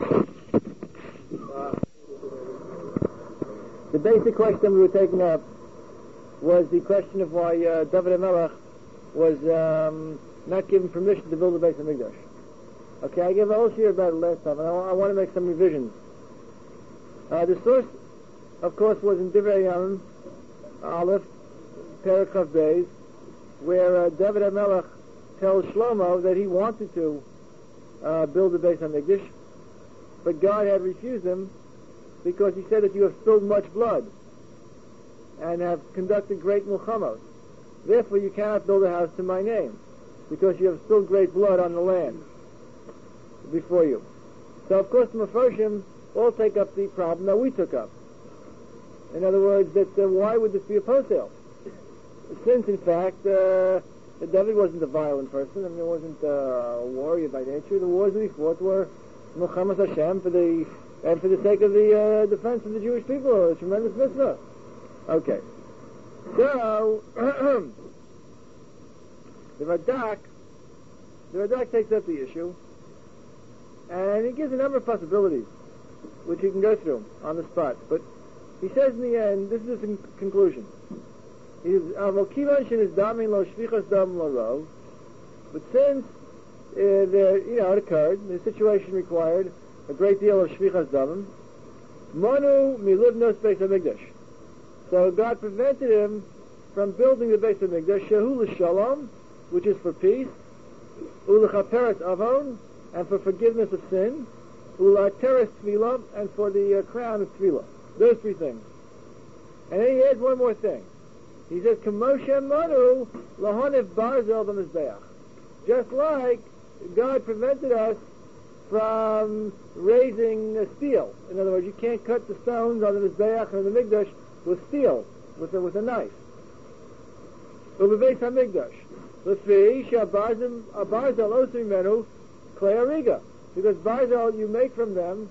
The basic question we were taking up was the question of why David HaMelech was not given permission to build the Beis HaMikdash. Okay, I gave a whole shir about it last time, and I want to make some revisions. The source, of course, was in Divrei Yamim, Aleph, Perek Chav Beis, where David HaMelech tells Shlomo that he wanted to build the Beis HaMikdash, but God had refused him because he said that you have spilled much blood and have conducted great milchamos. Therefore, you cannot build a house to my name because you have spilled great blood on the land before you. So, of course, the Mefarshim all take up the problem that we took up. In other words, that why would this be opposed to? Since, in fact, David wasn't a violent person. I mean, he wasn't a warrior by nature. The wars that he fought were Milchamas Hashem for the sake of the defense of the Jewish people. A tremendous mitzvah. Okay. So, the Radak takes up the issue, and he gives a number of possibilities, which you can go through on the spot. But he says in the end, this is his conclusion. He says, but since it occurred, the situation required a great deal of shvichas damim, manu milivnos Beis HaMikdash. So God prevented him from building the Beis HaMikdash, shehu l'shalom, which is for peace, u'lechaperes avon, and for forgiveness of sin, u'lateres tefillah, and for the crown of tefillah. Those three things. And then he adds one more thing. He says, K'moshe manu lahonef barzel b'mizbeach. Just like God prevented us from raising steel. In other words, you can't cut the stones on the Mizbeach and the Mikdash with steel, with a knife. U'bebeis HaMikdash. L'fi she'abarzel osim menu klei ariga. Because barzel, you make from them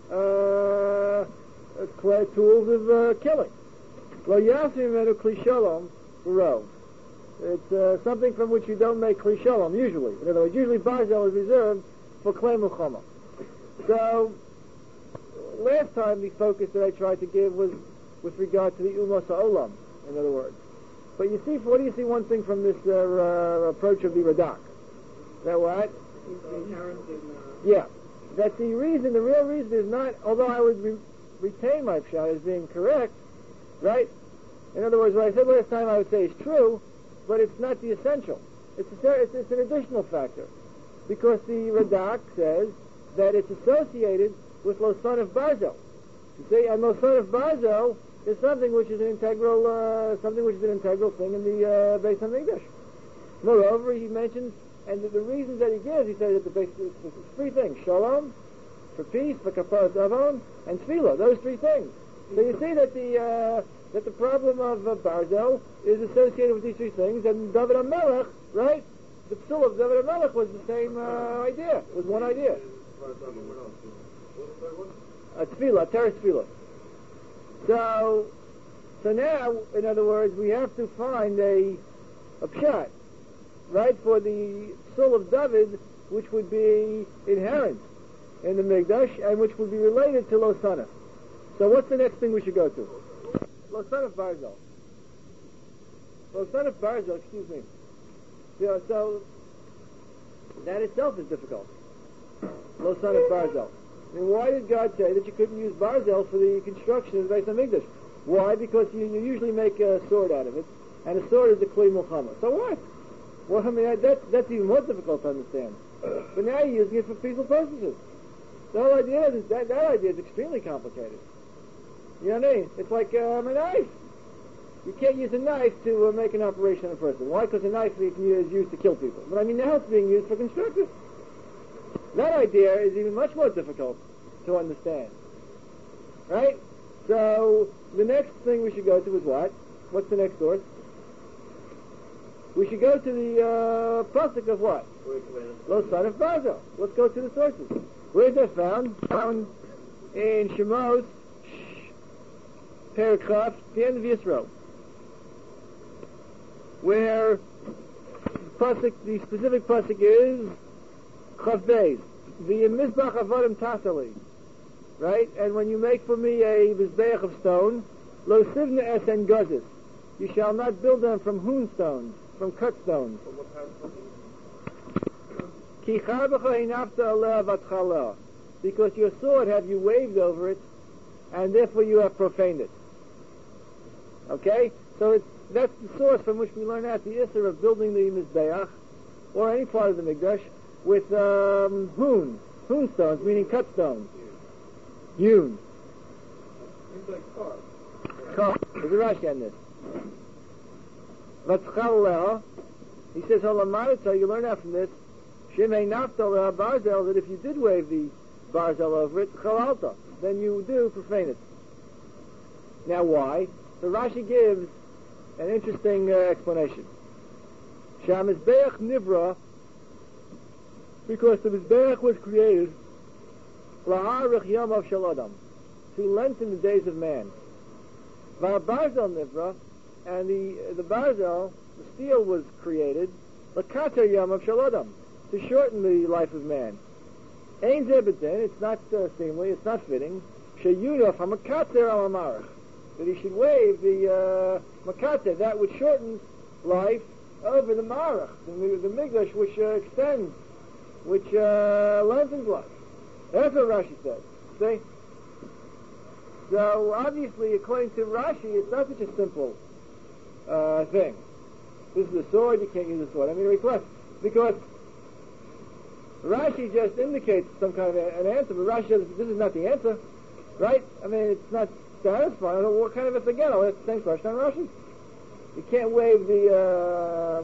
clay tools of killing. Lo yasim menu kli shalom ro. It's something from which you don't make kli shalom, usually. In other words, usually barzel is reserved for klei milchama. So, last time the focus that I tried to give was with regard to the Umos HaOlam, in other words. But you see, what do you see one thing from this approach of the Radak? That what? Yeah. That the real reason is not, although I would retain my pshat as being correct, right? In other words, what I said last time I would say is true, but it's not the essential. It's an additional factor. Because the Radak says that it's associated with Losan of Barzel. You see, and Losan of Barzel is something which is an integral thing in the Beis HaMikdash. Moreover, he mentions, and the reasons that he gives, he says that the base is three things: Shalom, for peace, for kaparas avon, and Tefillah. Those three things. So you see that the problem of Barzel is associated with these three things, and David HaMelech, right? The psul of David HaMelech was the same idea. Was one idea. Tefillah, teres tefillah. So now, in other words, we have to find a pshat, right, for the psul of David, which would be inherent in the Mikdash, and which would be related to Losana. So what's the next thing we should go to? Losana Barzel. Losana Barzel, excuse me. So that itself is difficult. Losana Barzel. I mean, why did God say that you couldn't use Barzel for the construction of the Beis HaMikdash? Why? Because you usually make a sword out of it, and a sword is a Kli Milchama. So what? Well, I mean, that's even more difficult to understand. But now you're using it for peaceful purposes. The whole idea is that idea is extremely complicated. You know what I mean? It's like a knife. You can't use a knife to make an operation on a person. Why? Because a knife is used to kill people. But I mean, now it's being used for constructive. That idea is even much more difficult to understand. Right? So, the next thing we should go to is what? What's the next source? We should go to the pasuk of what? Lo son of Barzel. Let's go to the sources. Where is that found? Found in Shemos, Perek Chaf, the end of Yisro, where the specific pasuk is Chav Beis, the Mizbach Avodim Tasali, right? And when you make for me a Mizbeach of stone, Lo Sivna Es En Gozis, you shall not build them from hewn stones, from cut stones. Ki Charbecha Hinafta Aleh Vatchala, because your sword have you waved over it, and therefore you have profaned it. Okay? So that's the source from which we learn out the Isser of building the Mizbeach, or any part of the Mikdash, with hewn stones, meaning cut stones. Hewn. Seems like car. Car. There's a Rashi on this. Vatchala, he says, Holamarita, you learn out from this, Shemei Naftal Barzel, that if you did wave the Barzel over it, Chalalta, then you do profane it. Now why? So Rashi gives an interesting explanation. Shamizbeach Nivra, because the Mizbeach was created La'arich Yamav Shaladam, to lengthen the days of man. Barzel Nivra, and the Barzel, the steel, was created Lakater Yamav Shaladam, to shorten the life of man. Ein Zebetin, it's not seemly, it's not fitting. Sheyunaf HaMakater Al Amarach, that he should wave the Makater, that which shortens life, over the Marach, the Migdash, which extends, which lengthens life. That's what Rashi says. See? So, obviously, according to Rashi, it's not such a simple thing. This is a sword, you can't use a sword. I mean, request. Because Rashi just indicates some kind of an answer, but Rashi says this is not the answer. Right? I mean, it's not satisfying. What kind of a thing? I'll ask the same question on Rashi. You can't wave the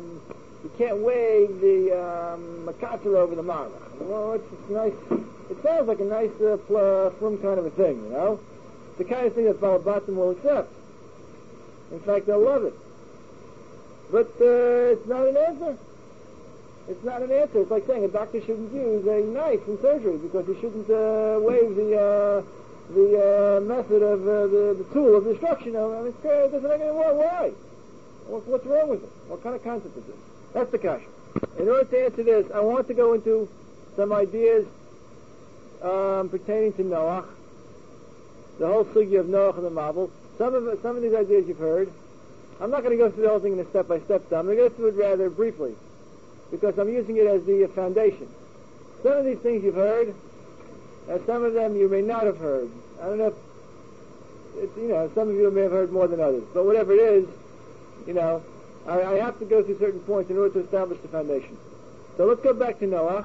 Makater over the Marach. Well, it's nice. It sounds like a nice flim kind of a thing, you know? It's the kind of thing that Balabatim will accept. In fact, they'll love it. But it's not an answer. It's not an answer. It's like saying a doctor shouldn't use a knife in surgery because he shouldn't wave the method of the tool of destruction. I mean, it doesn't make any more. Why? What's wrong with it? What kind of concept is this? That's the kasha. In order to answer this, I want to go into some ideas pertaining to Noach, the whole sugya of Noach and the Mabul. Some of these ideas you've heard. I'm not going to go through the whole thing in a step-by-step style. I'm going to go through it rather briefly, because I'm using it as the foundation. Some of these things you've heard, and some of them you may not have heard. I don't know if, some of you may have heard more than others. But whatever it is, I have to go through certain points in order to establish the foundation. So let's go back to Noach,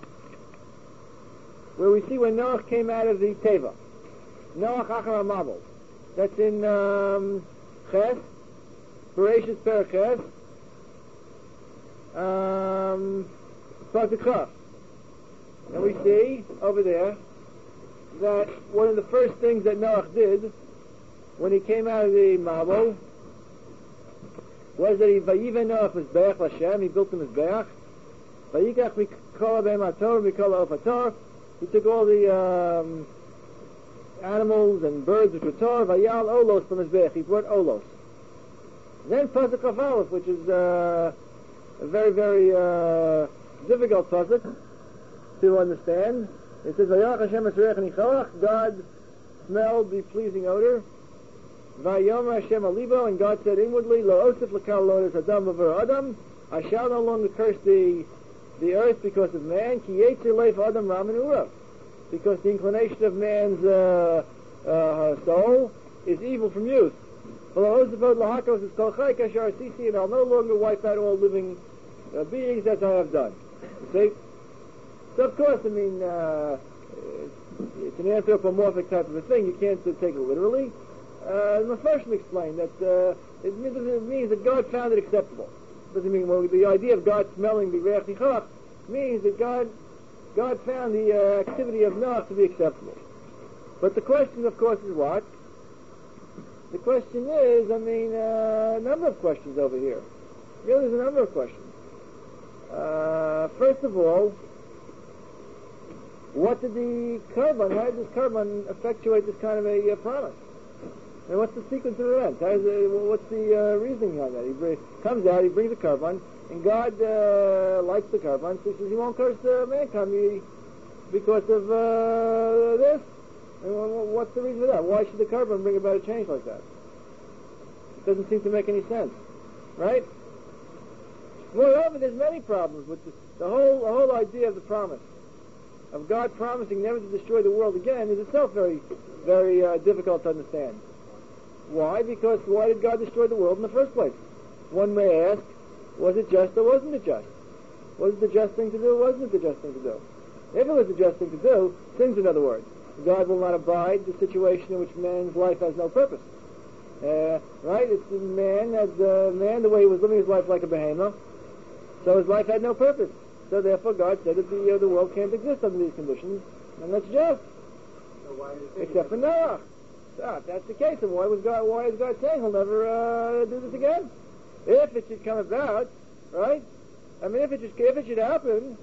where we see when Noach came out of the Teva. Noach Achar HaMabul. That's in Ches, Bereshis Perek Ches, Pasuk Chaf. And we see over there that one of the first things that Noach did when he came out of the Mabul was that he vayiven Noach Mizbeach L'Shem, he built the Mizbeach. Vayikach mikol behem hator mikol hator. He took all the animals and birds which were tor, vayal olos from Mizbeach. He brought olos. Then Pasuk Chaf Aleph, which is a very, very difficult pasuk to understand. It says, Vayach Hashem Esrech Nicholach, God smelled the pleasing odor. Vayomer Hashem Alibo, and God said inwardly, Lo Osef L'Kal Lodes Adam Over Adam, I shall no longer curse the earth because of man, Ki Yetzer Leif Adam Raman Urav, because the inclination of man's soul is evil from youth. And I'll no longer wipe out all living beings as I have done. You see? So of course, I mean, it's an anthropomorphic type of a thing. You can't take it literally. Mepharshim explained that it means that God found it acceptable. Doesn't mean, well, the idea of God smelling the Reach Nichach means that God found the activity of Noach to be acceptable. But the question, of course, is what? The question is, a number of questions over here. Really, there's a number of questions. First of all, what did the Karban, how did this Karban effectuate this kind of a promise? And what's the sequence of events? What's the reasoning behind that? He comes out, he brings a Karban, and God likes the Karban, so he says he won't curse mankind because of this. And what's the reason for that? Why should the Karban bring about a change like that? It doesn't seem to make any sense, right? Moreover, there's many problems with the whole idea of the promise, of God promising never to destroy the world again, is itself very, very difficult to understand. Why? Because why did God destroy the world in the first place? One may ask, was it just or wasn't it just? Was it the just thing to do or wasn't it the just thing to do? If it was the just thing to do, sins in other words. God will not abide the situation in which man's life has no purpose. Right? It's man, the way he was living his life like a behemoth, so his life had no purpose. So therefore God said that the world can't exist under these conditions, and that's just. So why Except for Noah. So if that's the case, then why is God saying he'll never do this again? If it should come about, right? If it should happen,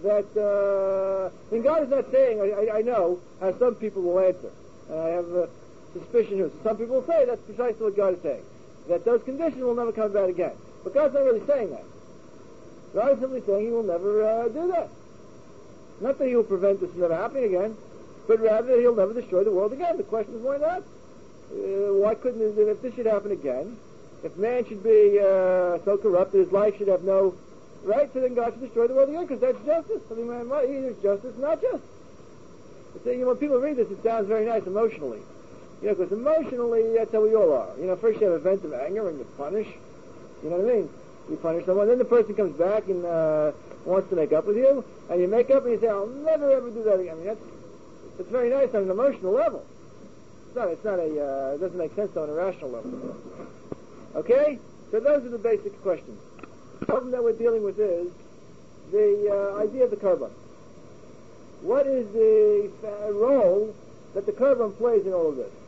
that God is not saying. I know how some people will answer, and I have a suspicion who some people will say that's precisely what God is saying, that those conditions will never come about again. But God's not really saying that. God is simply saying he will never do that. Not that he will prevent this from never happening again, but rather he'll never destroy the world again. The question is, why not? Why couldn't it, if this should happen again, if man should be so corrupt that his life should have no right, so then God should destroy the world again, because that's justice. Either it's justice or not just. When people read this, it sounds very nice emotionally. Because emotionally, that's how we all are. First you have events of anger and you punish. You know what I mean? You punish someone, then the person comes back and wants to make up with you, and you make up and you say, I'll never ever do that again. That's very nice on an emotional level. It doesn't make sense on a rational level. Okay? So those are the basic questions. The problem that we're dealing with is the idea of the Karban. What is the role that the Karban plays in all of this?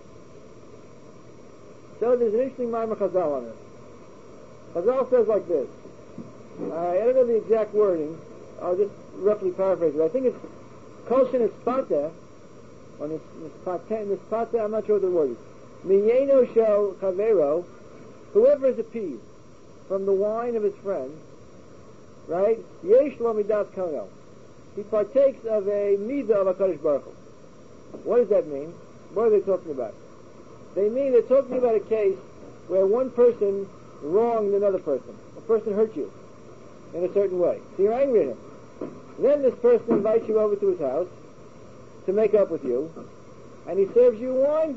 So there's an interesting Maimar Chazal on this. Chazal says like this. I don't know the exact wording. I'll just roughly paraphrase it. I think it's Kol Shenispata, or Nispata, I'm not sure what the word is. Miyeno Shel Chavero, whoever is appeased from the wine of his friend, right? Yesh Lo Midas Kono. He partakes of a midah of HaKadosh Baruch Hu. What does that mean? What are they talking about? They're talking about a case where one person wronged another person. A person hurt you in a certain way. So you're angry at him. Then this person invites you over to his house to make up with you, and he serves you wine,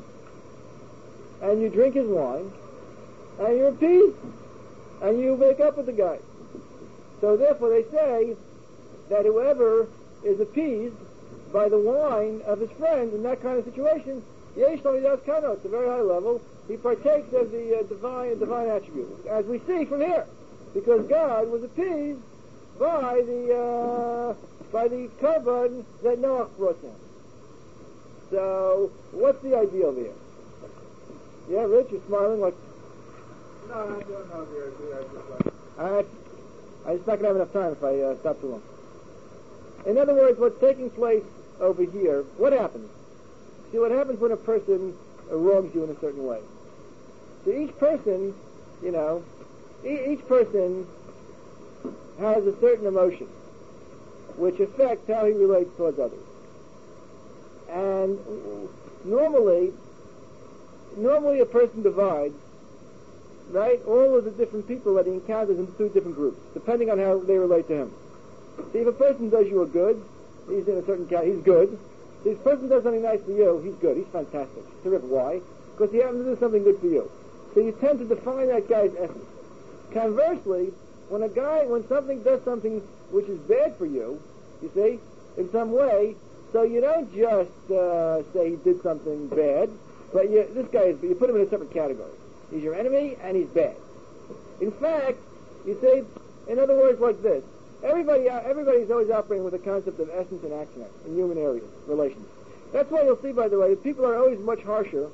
and you drink his wine, and you're appeased, and you make up with the guy. So therefore they say that whoever is appeased by the wine of his friend in that kind of situation, Yesh Lo Midas Kano, it's a very high level, he partakes of the divine attribute, as we see from here, because God was appeased by the Karban that Noah brought to him. So, what's the ideal here? Yeah, Rich, you're smiling like... No, I don't know the idea. I'm just not going to have enough time if I stop too long. In other words, what's taking place over here, what happens? See, what happens when a person wrongs you in a certain way? So each person, each person has a certain emotion which affects how he relates towards others. And normally a person divides, right, all of the different people that he encounters into two different groups, depending on how they relate to him. See, if a person does you a good, he's in a certain category, he's good. So if a person does something nice for you, he's good, he's fantastic. Terrific. Why? Because he happens to do something good for you. So you tend to define that guy's essence. Conversely, when something does something which is bad for you, you see, in some way, so you don't just say he did something bad, But this guy you put him in a separate category. He's your enemy and he's bad. In fact, you see, in other words, like this: everybody's always operating with the concept of essence and accident in human areas, relations. That's why you'll see, by the way, that people are always much harsher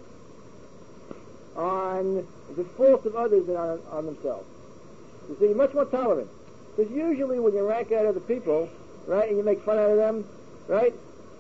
on the faults of others than on themselves. You see, much more tolerant. Because usually when you rank out other people, right, and you make fun out of them, right,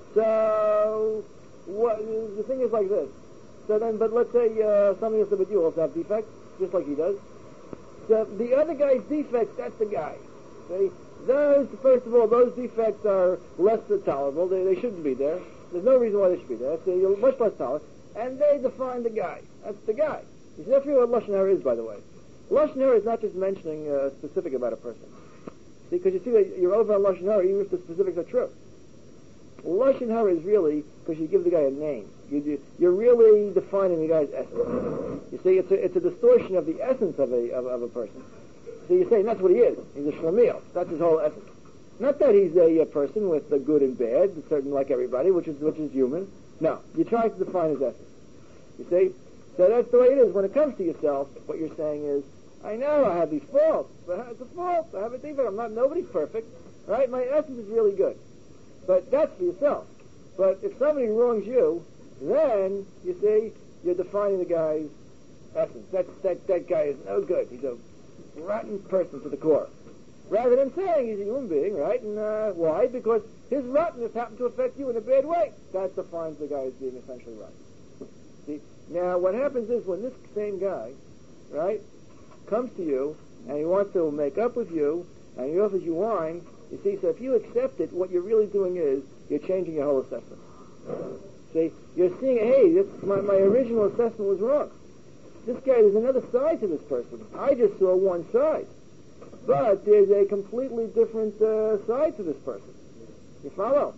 so the thing is like this. So then, but let's say something else about you also have defects, just like he does. So the other guy's defects, that's the guy. See? Those, first of all, those defects are less tolerable. They shouldn't be there. There's no reason why they should be there. So you're much less tolerant. And they define the guy. That's the guy. You see, that's really what Lashon Hara is, by the way. Lashon Hara is not just mentioning specific about a person. See, because you see that you're over on Lashon Hara even if the specifics are true. Lashon Hara is really because you give the guy a name. You're really defining the guy's essence. You see, it's a distortion of the essence of a person. So you're saying that's what he is. He's a shlemiel. That's his whole essence. Not that he's a person with the good and bad, certain like everybody, which is human. No, you're trying to define his essence. You see? So that's the way it is. When it comes to yourself, what you're saying is, I know I have these faults, but it's a fault. I have a defect. Nobody's perfect, right? My essence is really good. But that's for yourself. But if somebody wrongs you, then, you see, you're defining the guy's essence. That guy is no good. He's a rotten person to the core. Rather than saying he's a human being, right? And why? Because his rottenness happened to affect you in a bad way. That defines the guy as being essentially rotten. See? Now, what happens is when this same guy, right, comes to you and he wants to make up with you and he offers you wine, you see, so if you accept it, what you're really doing is you're changing your whole assessment. See, you're seeing, hey, my original assessment was wrong. This guy, there's another side to this person. I just saw one side. But there's a completely different side to this person. You follow?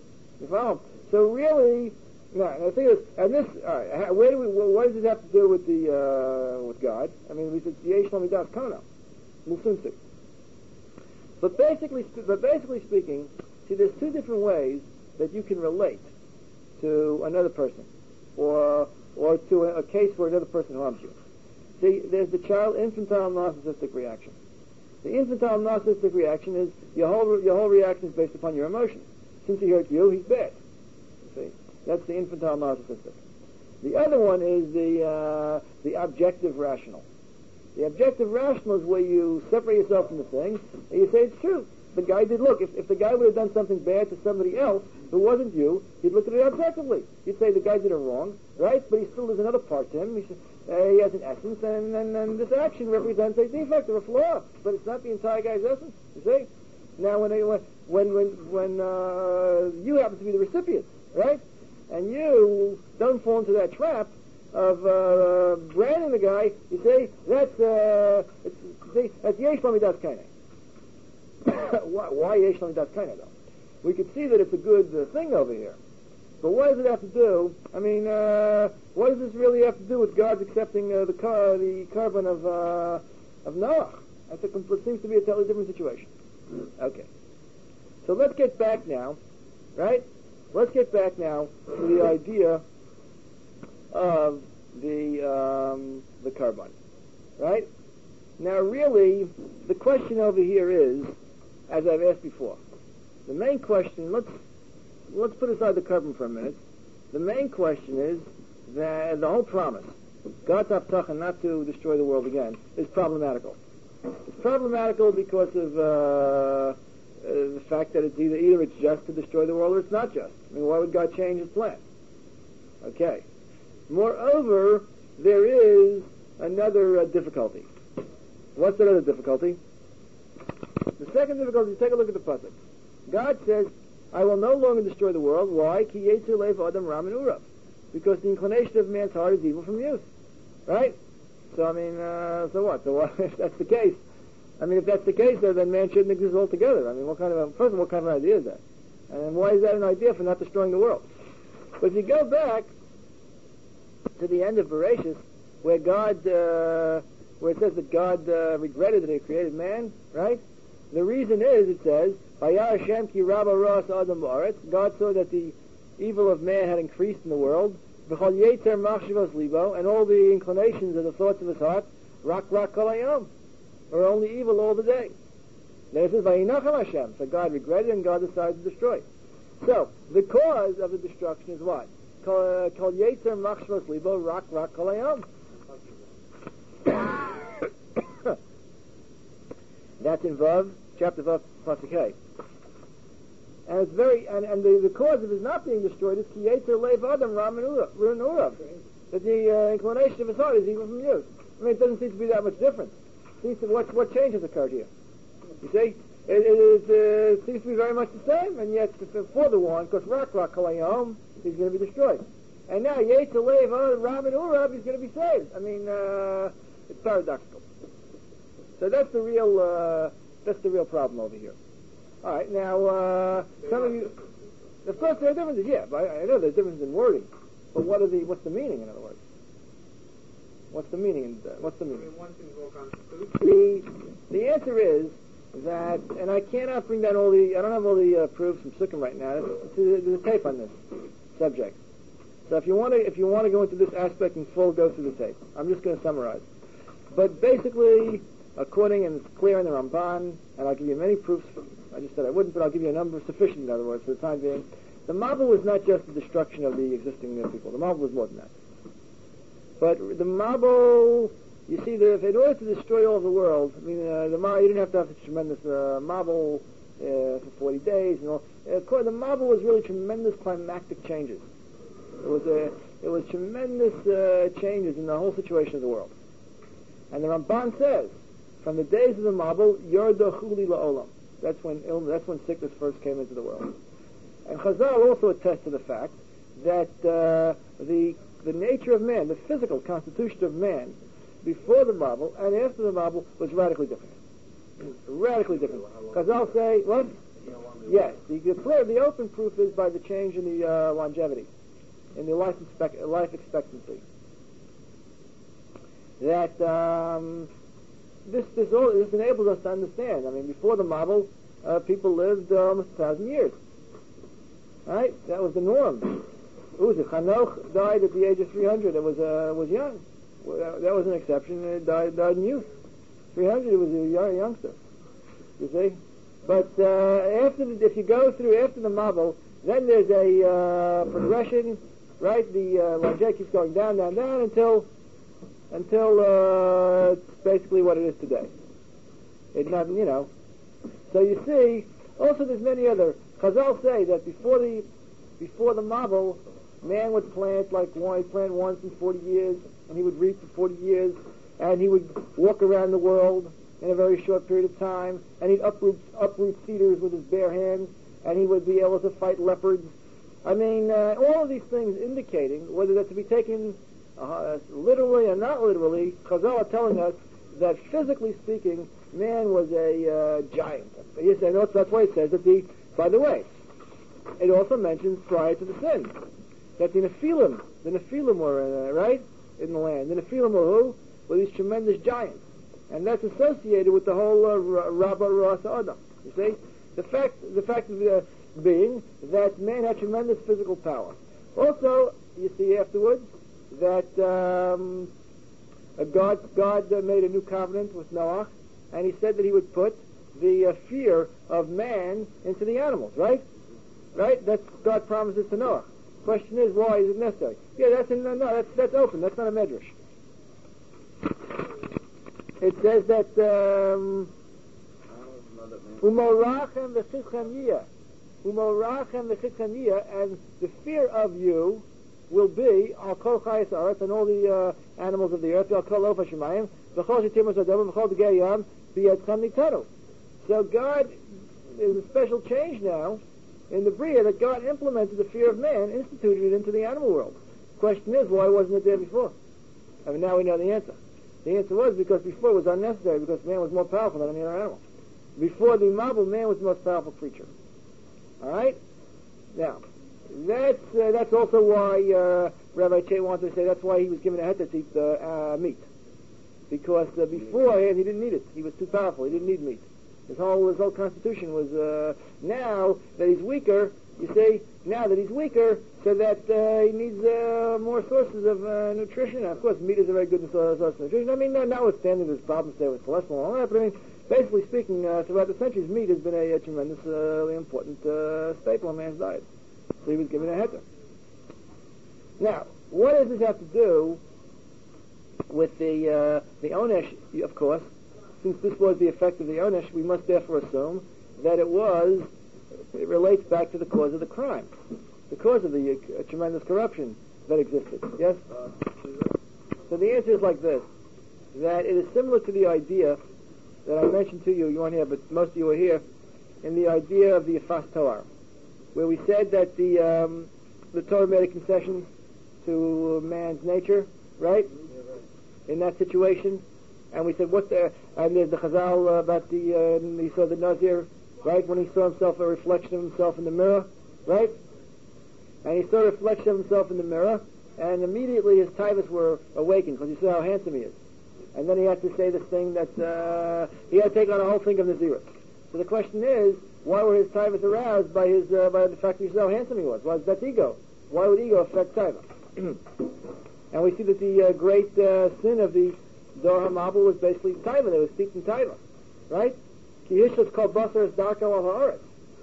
So really, the thing is, and this, all right, what does this have to do with with God? I mean, we said, Yesh Lamidas Kana. We'll soon see. But basically speaking, see, there's two different ways that you can relate to another person, or to a case where another person harms you. See, there's the infantile narcissistic reaction. The infantile narcissistic reaction is your whole reaction is based upon your emotions. Since he hurt you, he's bad. You see, that's the infantile narcissistic. The other one is the objective rational. The objective rational is where you separate yourself from the thing and you say it's true. The guy did look. If the guy would have done something bad to somebody else who wasn't you, you'd look at it objectively. You'd say the guy did it wrong, right? But there's another part to him. He has an essence, and this action represents a defect or a flaw, but it's not the entire guy's essence. You see? Now, when you happen to be the recipient, right, and you don't fall into that trap of branding the guy, you say that's Yesh Lamidas Kaineh. Why Yesh Lamidas Kaineh, though? We could see that it's a good thing over here. But what does it have to do? I mean, what does this really have to do with God's accepting the carbon of Noah? It seems to be a totally different situation. Okay. So let's get back now, right? Let's get back now to the idea of the carbon, right? Now, really, the question over here is, as I've asked before, the main question. Let's put aside the carbon for a minute. The main question is that the whole promise, God's abtach not to destroy the world again, is problematical. It's problematical because of the fact that it's either it's just to destroy the world or it's not just. I mean, why would God change his plan? Okay. Moreover, there is another difficulty. What's that other difficulty? The second difficulty is take a look at the pasuk. God says, I will no longer destroy the world. Why? Ki yetzer lev adam ram and urav. Because the inclination of man's heart is evil from youth. Right? So, I mean, so what? So what, if that's the case? I mean, if that's the case, then man shouldn't exist altogether. I mean, what kind of idea is that? And why is that an idea for not destroying the world? But if you go back to the end of Bereshis, where it says that God regretted that he created man, right? The reason is, it says, Vayar Hashem ki rabba ras adam ba'aretz. God saw that the evil of man had increased in the world, V'chol yetzer machshavos libo, and all the inclinations of the thoughts of his heart, rak kol hayom, are only evil all the day. Then it says, Vayinachem Hashem. So God regretted and God decided to destroy. So, the cause of the destruction is what? Kol yetzer machshavos libo, rak kol hayom. That's in Vav, chapter Vav, pasuk Hey. And it's the cause of his not being destroyed is ki yetzer leiv adam ram run urav. That the inclination of his heart is evil from youth. I mean, it doesn't seem to be that much different. What change has occurred here? You see, it seems to be very much the same, and yet before the war, because rak kol hayom, he's going to be destroyed. And now yetzer leiv adam ram urav, he's going to be saved. I mean, it's paradoxical. So that's the real problem over here. All right, now some of you, of course there are differences. Yeah, but I know there's differences in wording, but what's the meaning? In other words, what's the meaning? What's the meaning? The answer is that, and I cannot bring down I don't have all the proofs from Sukkim right now. There's a tape on this subject. So if you want to go into this aspect in full, go through the tape. I'm just going to summarize. But basically, according, and it's clear in the Ramban, and I'll give you many proofs. I just said I wouldn't, but I'll give you a number sufficient, in other words, for the time being. The Mabul was not just the destruction of the existing people. The Mabul was more than that. But the Mabul, you see, in order to destroy all the world, I mean, you didn't have to have such tremendous Mabul for 40 days and all. The Mabul was really tremendous climactic changes. It was tremendous changes in the whole situation of the world. And the Ramban says, from the days of the Mabul, Yordo Chuli La'olam. That's when sickness first came into the world. And Chazal also attests to the fact that the nature of man, the physical constitution of man, before the Mabul and after the Mabul was radically different. Radically different. Chazal say, what? Yes. The open proof is by the change in the longevity, in the life expectancy. That this enables us to understand. I mean, before the Mabul, people lived almost 1,000 years. Right? That was the norm. Chanoch died at the age of 300. It was young. That was an exception. It died in youth. 300, it was a youngster. You see? But if you go through after the Mabul, then there's a progression, right? The longevity keeps going down until it's basically what it is today. It's not, So you see, also there's many other. Chazal say that before the Mabul, man would plant he'd plant once in 40 years, and he would reap for 40 years, and he would walk around the world in a very short period of time, and he'd uproot cedars with his bare hands, and he would be able to fight leopards. I mean, all of these things indicating, whether that's to be taken literally or not literally, Chazal are telling us that physically speaking, man was a giant. That's why it says that by the way, it also mentions prior to the sin that the Nephilim were right in the land. The Nephilim were who? Were these tremendous giants, and that's associated with the whole Rabba Rasa Adam. You see, the fact being that man had tremendous physical power. Also, you see afterwards that God made a new covenant with Noah, and he said that he would put the fear of man into the animals, right? Right? That's God promises to Noah. Question is, why is it necessary? Yeah, that's open. That's not a medrash. It says that umorachem v'chitchem yiyah, and the fear of you will be al kol chayes haaretz, and all the animals of the earth, al kol ofa shemayim, v'chol shetimos adom, v'chol degei yam, b'yadchem nitanu. So God, there's a special change now in the Bria that God implemented the fear of man, instituted it into the animal world. The question is, why wasn't it there before? I mean, now we know the answer. The answer was because before it was unnecessary, because man was more powerful than any other animal. Before the Mabul, man was the most powerful creature. All right? Now, that's also why Rabbi Che wanted to say that's why he was given a heter to eat meat. Because beforehand he didn't need it. He was too powerful. He didn't need meat. His whole constitution was, now that he's weaker, you see, now that he's weaker, so that he needs more sources of nutrition. And of course, meat is a very good source of nutrition. I mean, notwithstanding there's problems there with cholesterol and all that, but I mean, basically speaking, throughout the centuries, meat has been a tremendously important staple in man's diet. So he was given a heter. Now, what does this have to do with the onesh? Of course, since this was the effect of the onesh, we must therefore assume that it relates back to the cause of the crime, the cause of the tremendous corruption that existed. Yes? So the answer is like this, that it is similar to the idea that I mentioned to you weren't here, but most of you were here, in the idea of the Yafas Toar, where we said that the Torah made a concession to man's nature, right? In that situation. And we said, and there's the Chazal about he saw the Nazir, right? When he saw himself, a reflection of himself in the mirror, right? And he saw a reflection of himself in the mirror, and immediately his tivus were awakened, because he saw how handsome he is. And then he had to say this thing that, he had to take on a whole thing of Nazirus. So the question is, why were his tivus aroused by the fact that he saw how handsome he was? Well, that's ego. Why would ego affect tivus? And we see that the great sin of the Dor HaMabul was basically taiva. They were steeped in taiva, right? Ki Yishus Kol Basar Darko Al Haaretz.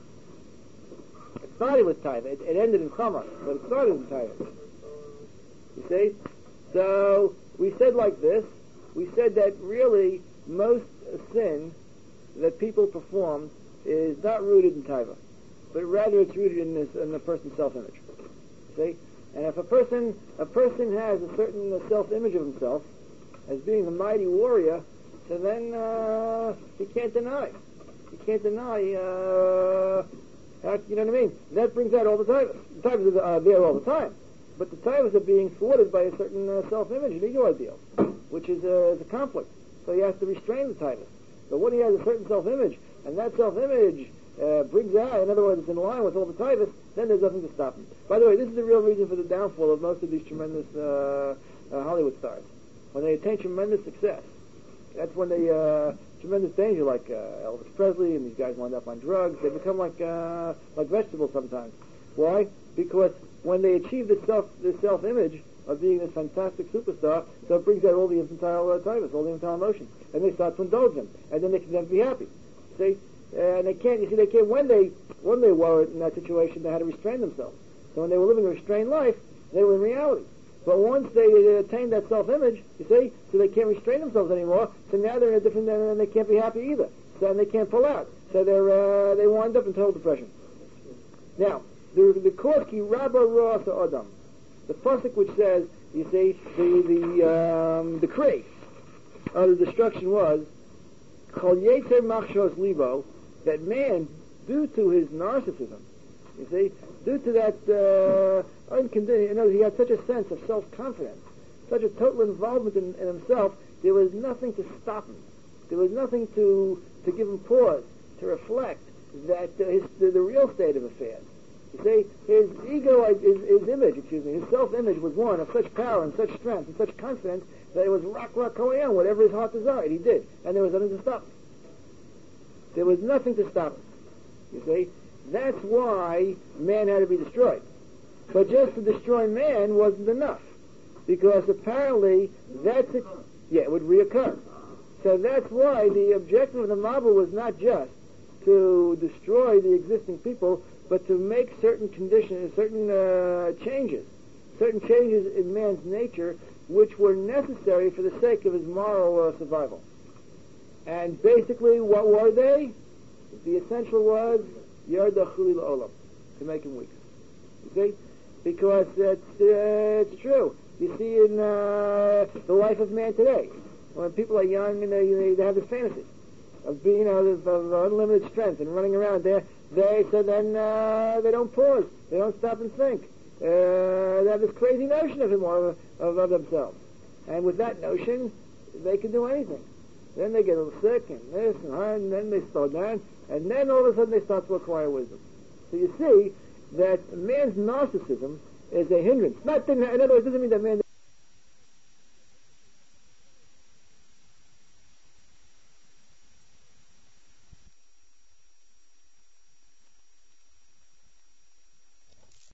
It started with taiva. It ended in Chama, but it started with taiva. You see? So we said like this. We said that really most sin that people perform is not rooted in taiva, but rather it's rooted in the person's self-image. See? And if a person has a certain self-image of himself as being the mighty warrior, so then he can't deny. He can't deny. You know what I mean? That brings out all the tivus. The tivus are there all the time, but the tivus are being thwarted by a certain self-image, an ego ideal, which is a conflict. So he has to restrain the tivus. But when he has a certain self-image, and that self-image brings out, in other words, it's in line with all the tivus, then there's nothing to stop him. By the way, this is the real reason for the downfall of most of these tremendous Hollywood stars. When they attain tremendous success, that's when they, tremendous danger, like Elvis Presley, and these guys wind up on drugs. They become like vegetables sometimes. Why? Because when they achieve this self-image of being this fantastic superstar, so it brings out all the infantile tivus, all the infantile emotions, and they start to indulge them, and then they can never be happy. See? And they can't. You see, they can't. When they were in that situation, they had to restrain themselves. So when they were living a restrained life, they were in reality. But once they attained that self-image, you see, so they can't restrain themselves anymore. So now they're in a different, and they can't be happy either. So and they can't pull out. So they wind up in total depression. Now, the Korski Rabba Rosa Adam, the pasuk which says, you see, the decree of the destruction was Chol Yetzer Machshos Libo, that man, due to his narcissism, you see, due to that unconditional, he had such a sense of self-confidence, such a total involvement in himself, there was nothing to stop him. There was nothing to give him pause, to reflect that the real state of affairs. You see, his self-image was one of such power and such strength and such confidence that it was rock going on, whatever his heart desired, he did, and there was nothing to stop him. There was nothing to stop him. You see, that's why man had to be destroyed. But just to destroy man wasn't enough, because apparently it would reoccur. So that's why the objective of the Mabul was not just to destroy the existing people, but to make certain conditions, certain changes in man's nature, which were necessary for the sake of his moral survival. And basically, what were they? The essential was Yarda Chuli Olam, to make him weak. You see? Because it's true. You see in the life of man today, when people are young and they have this fantasy of being, of unlimited strength and running around there, they don't pause. They don't stop and think. They have this crazy notion of him or of themselves. And with that notion, they can do anything. Then they get a little sick and this and then they slow down, and then all of a sudden they start to acquire wisdom. So you see that man's narcissism is a hindrance. In other words, it doesn't mean that man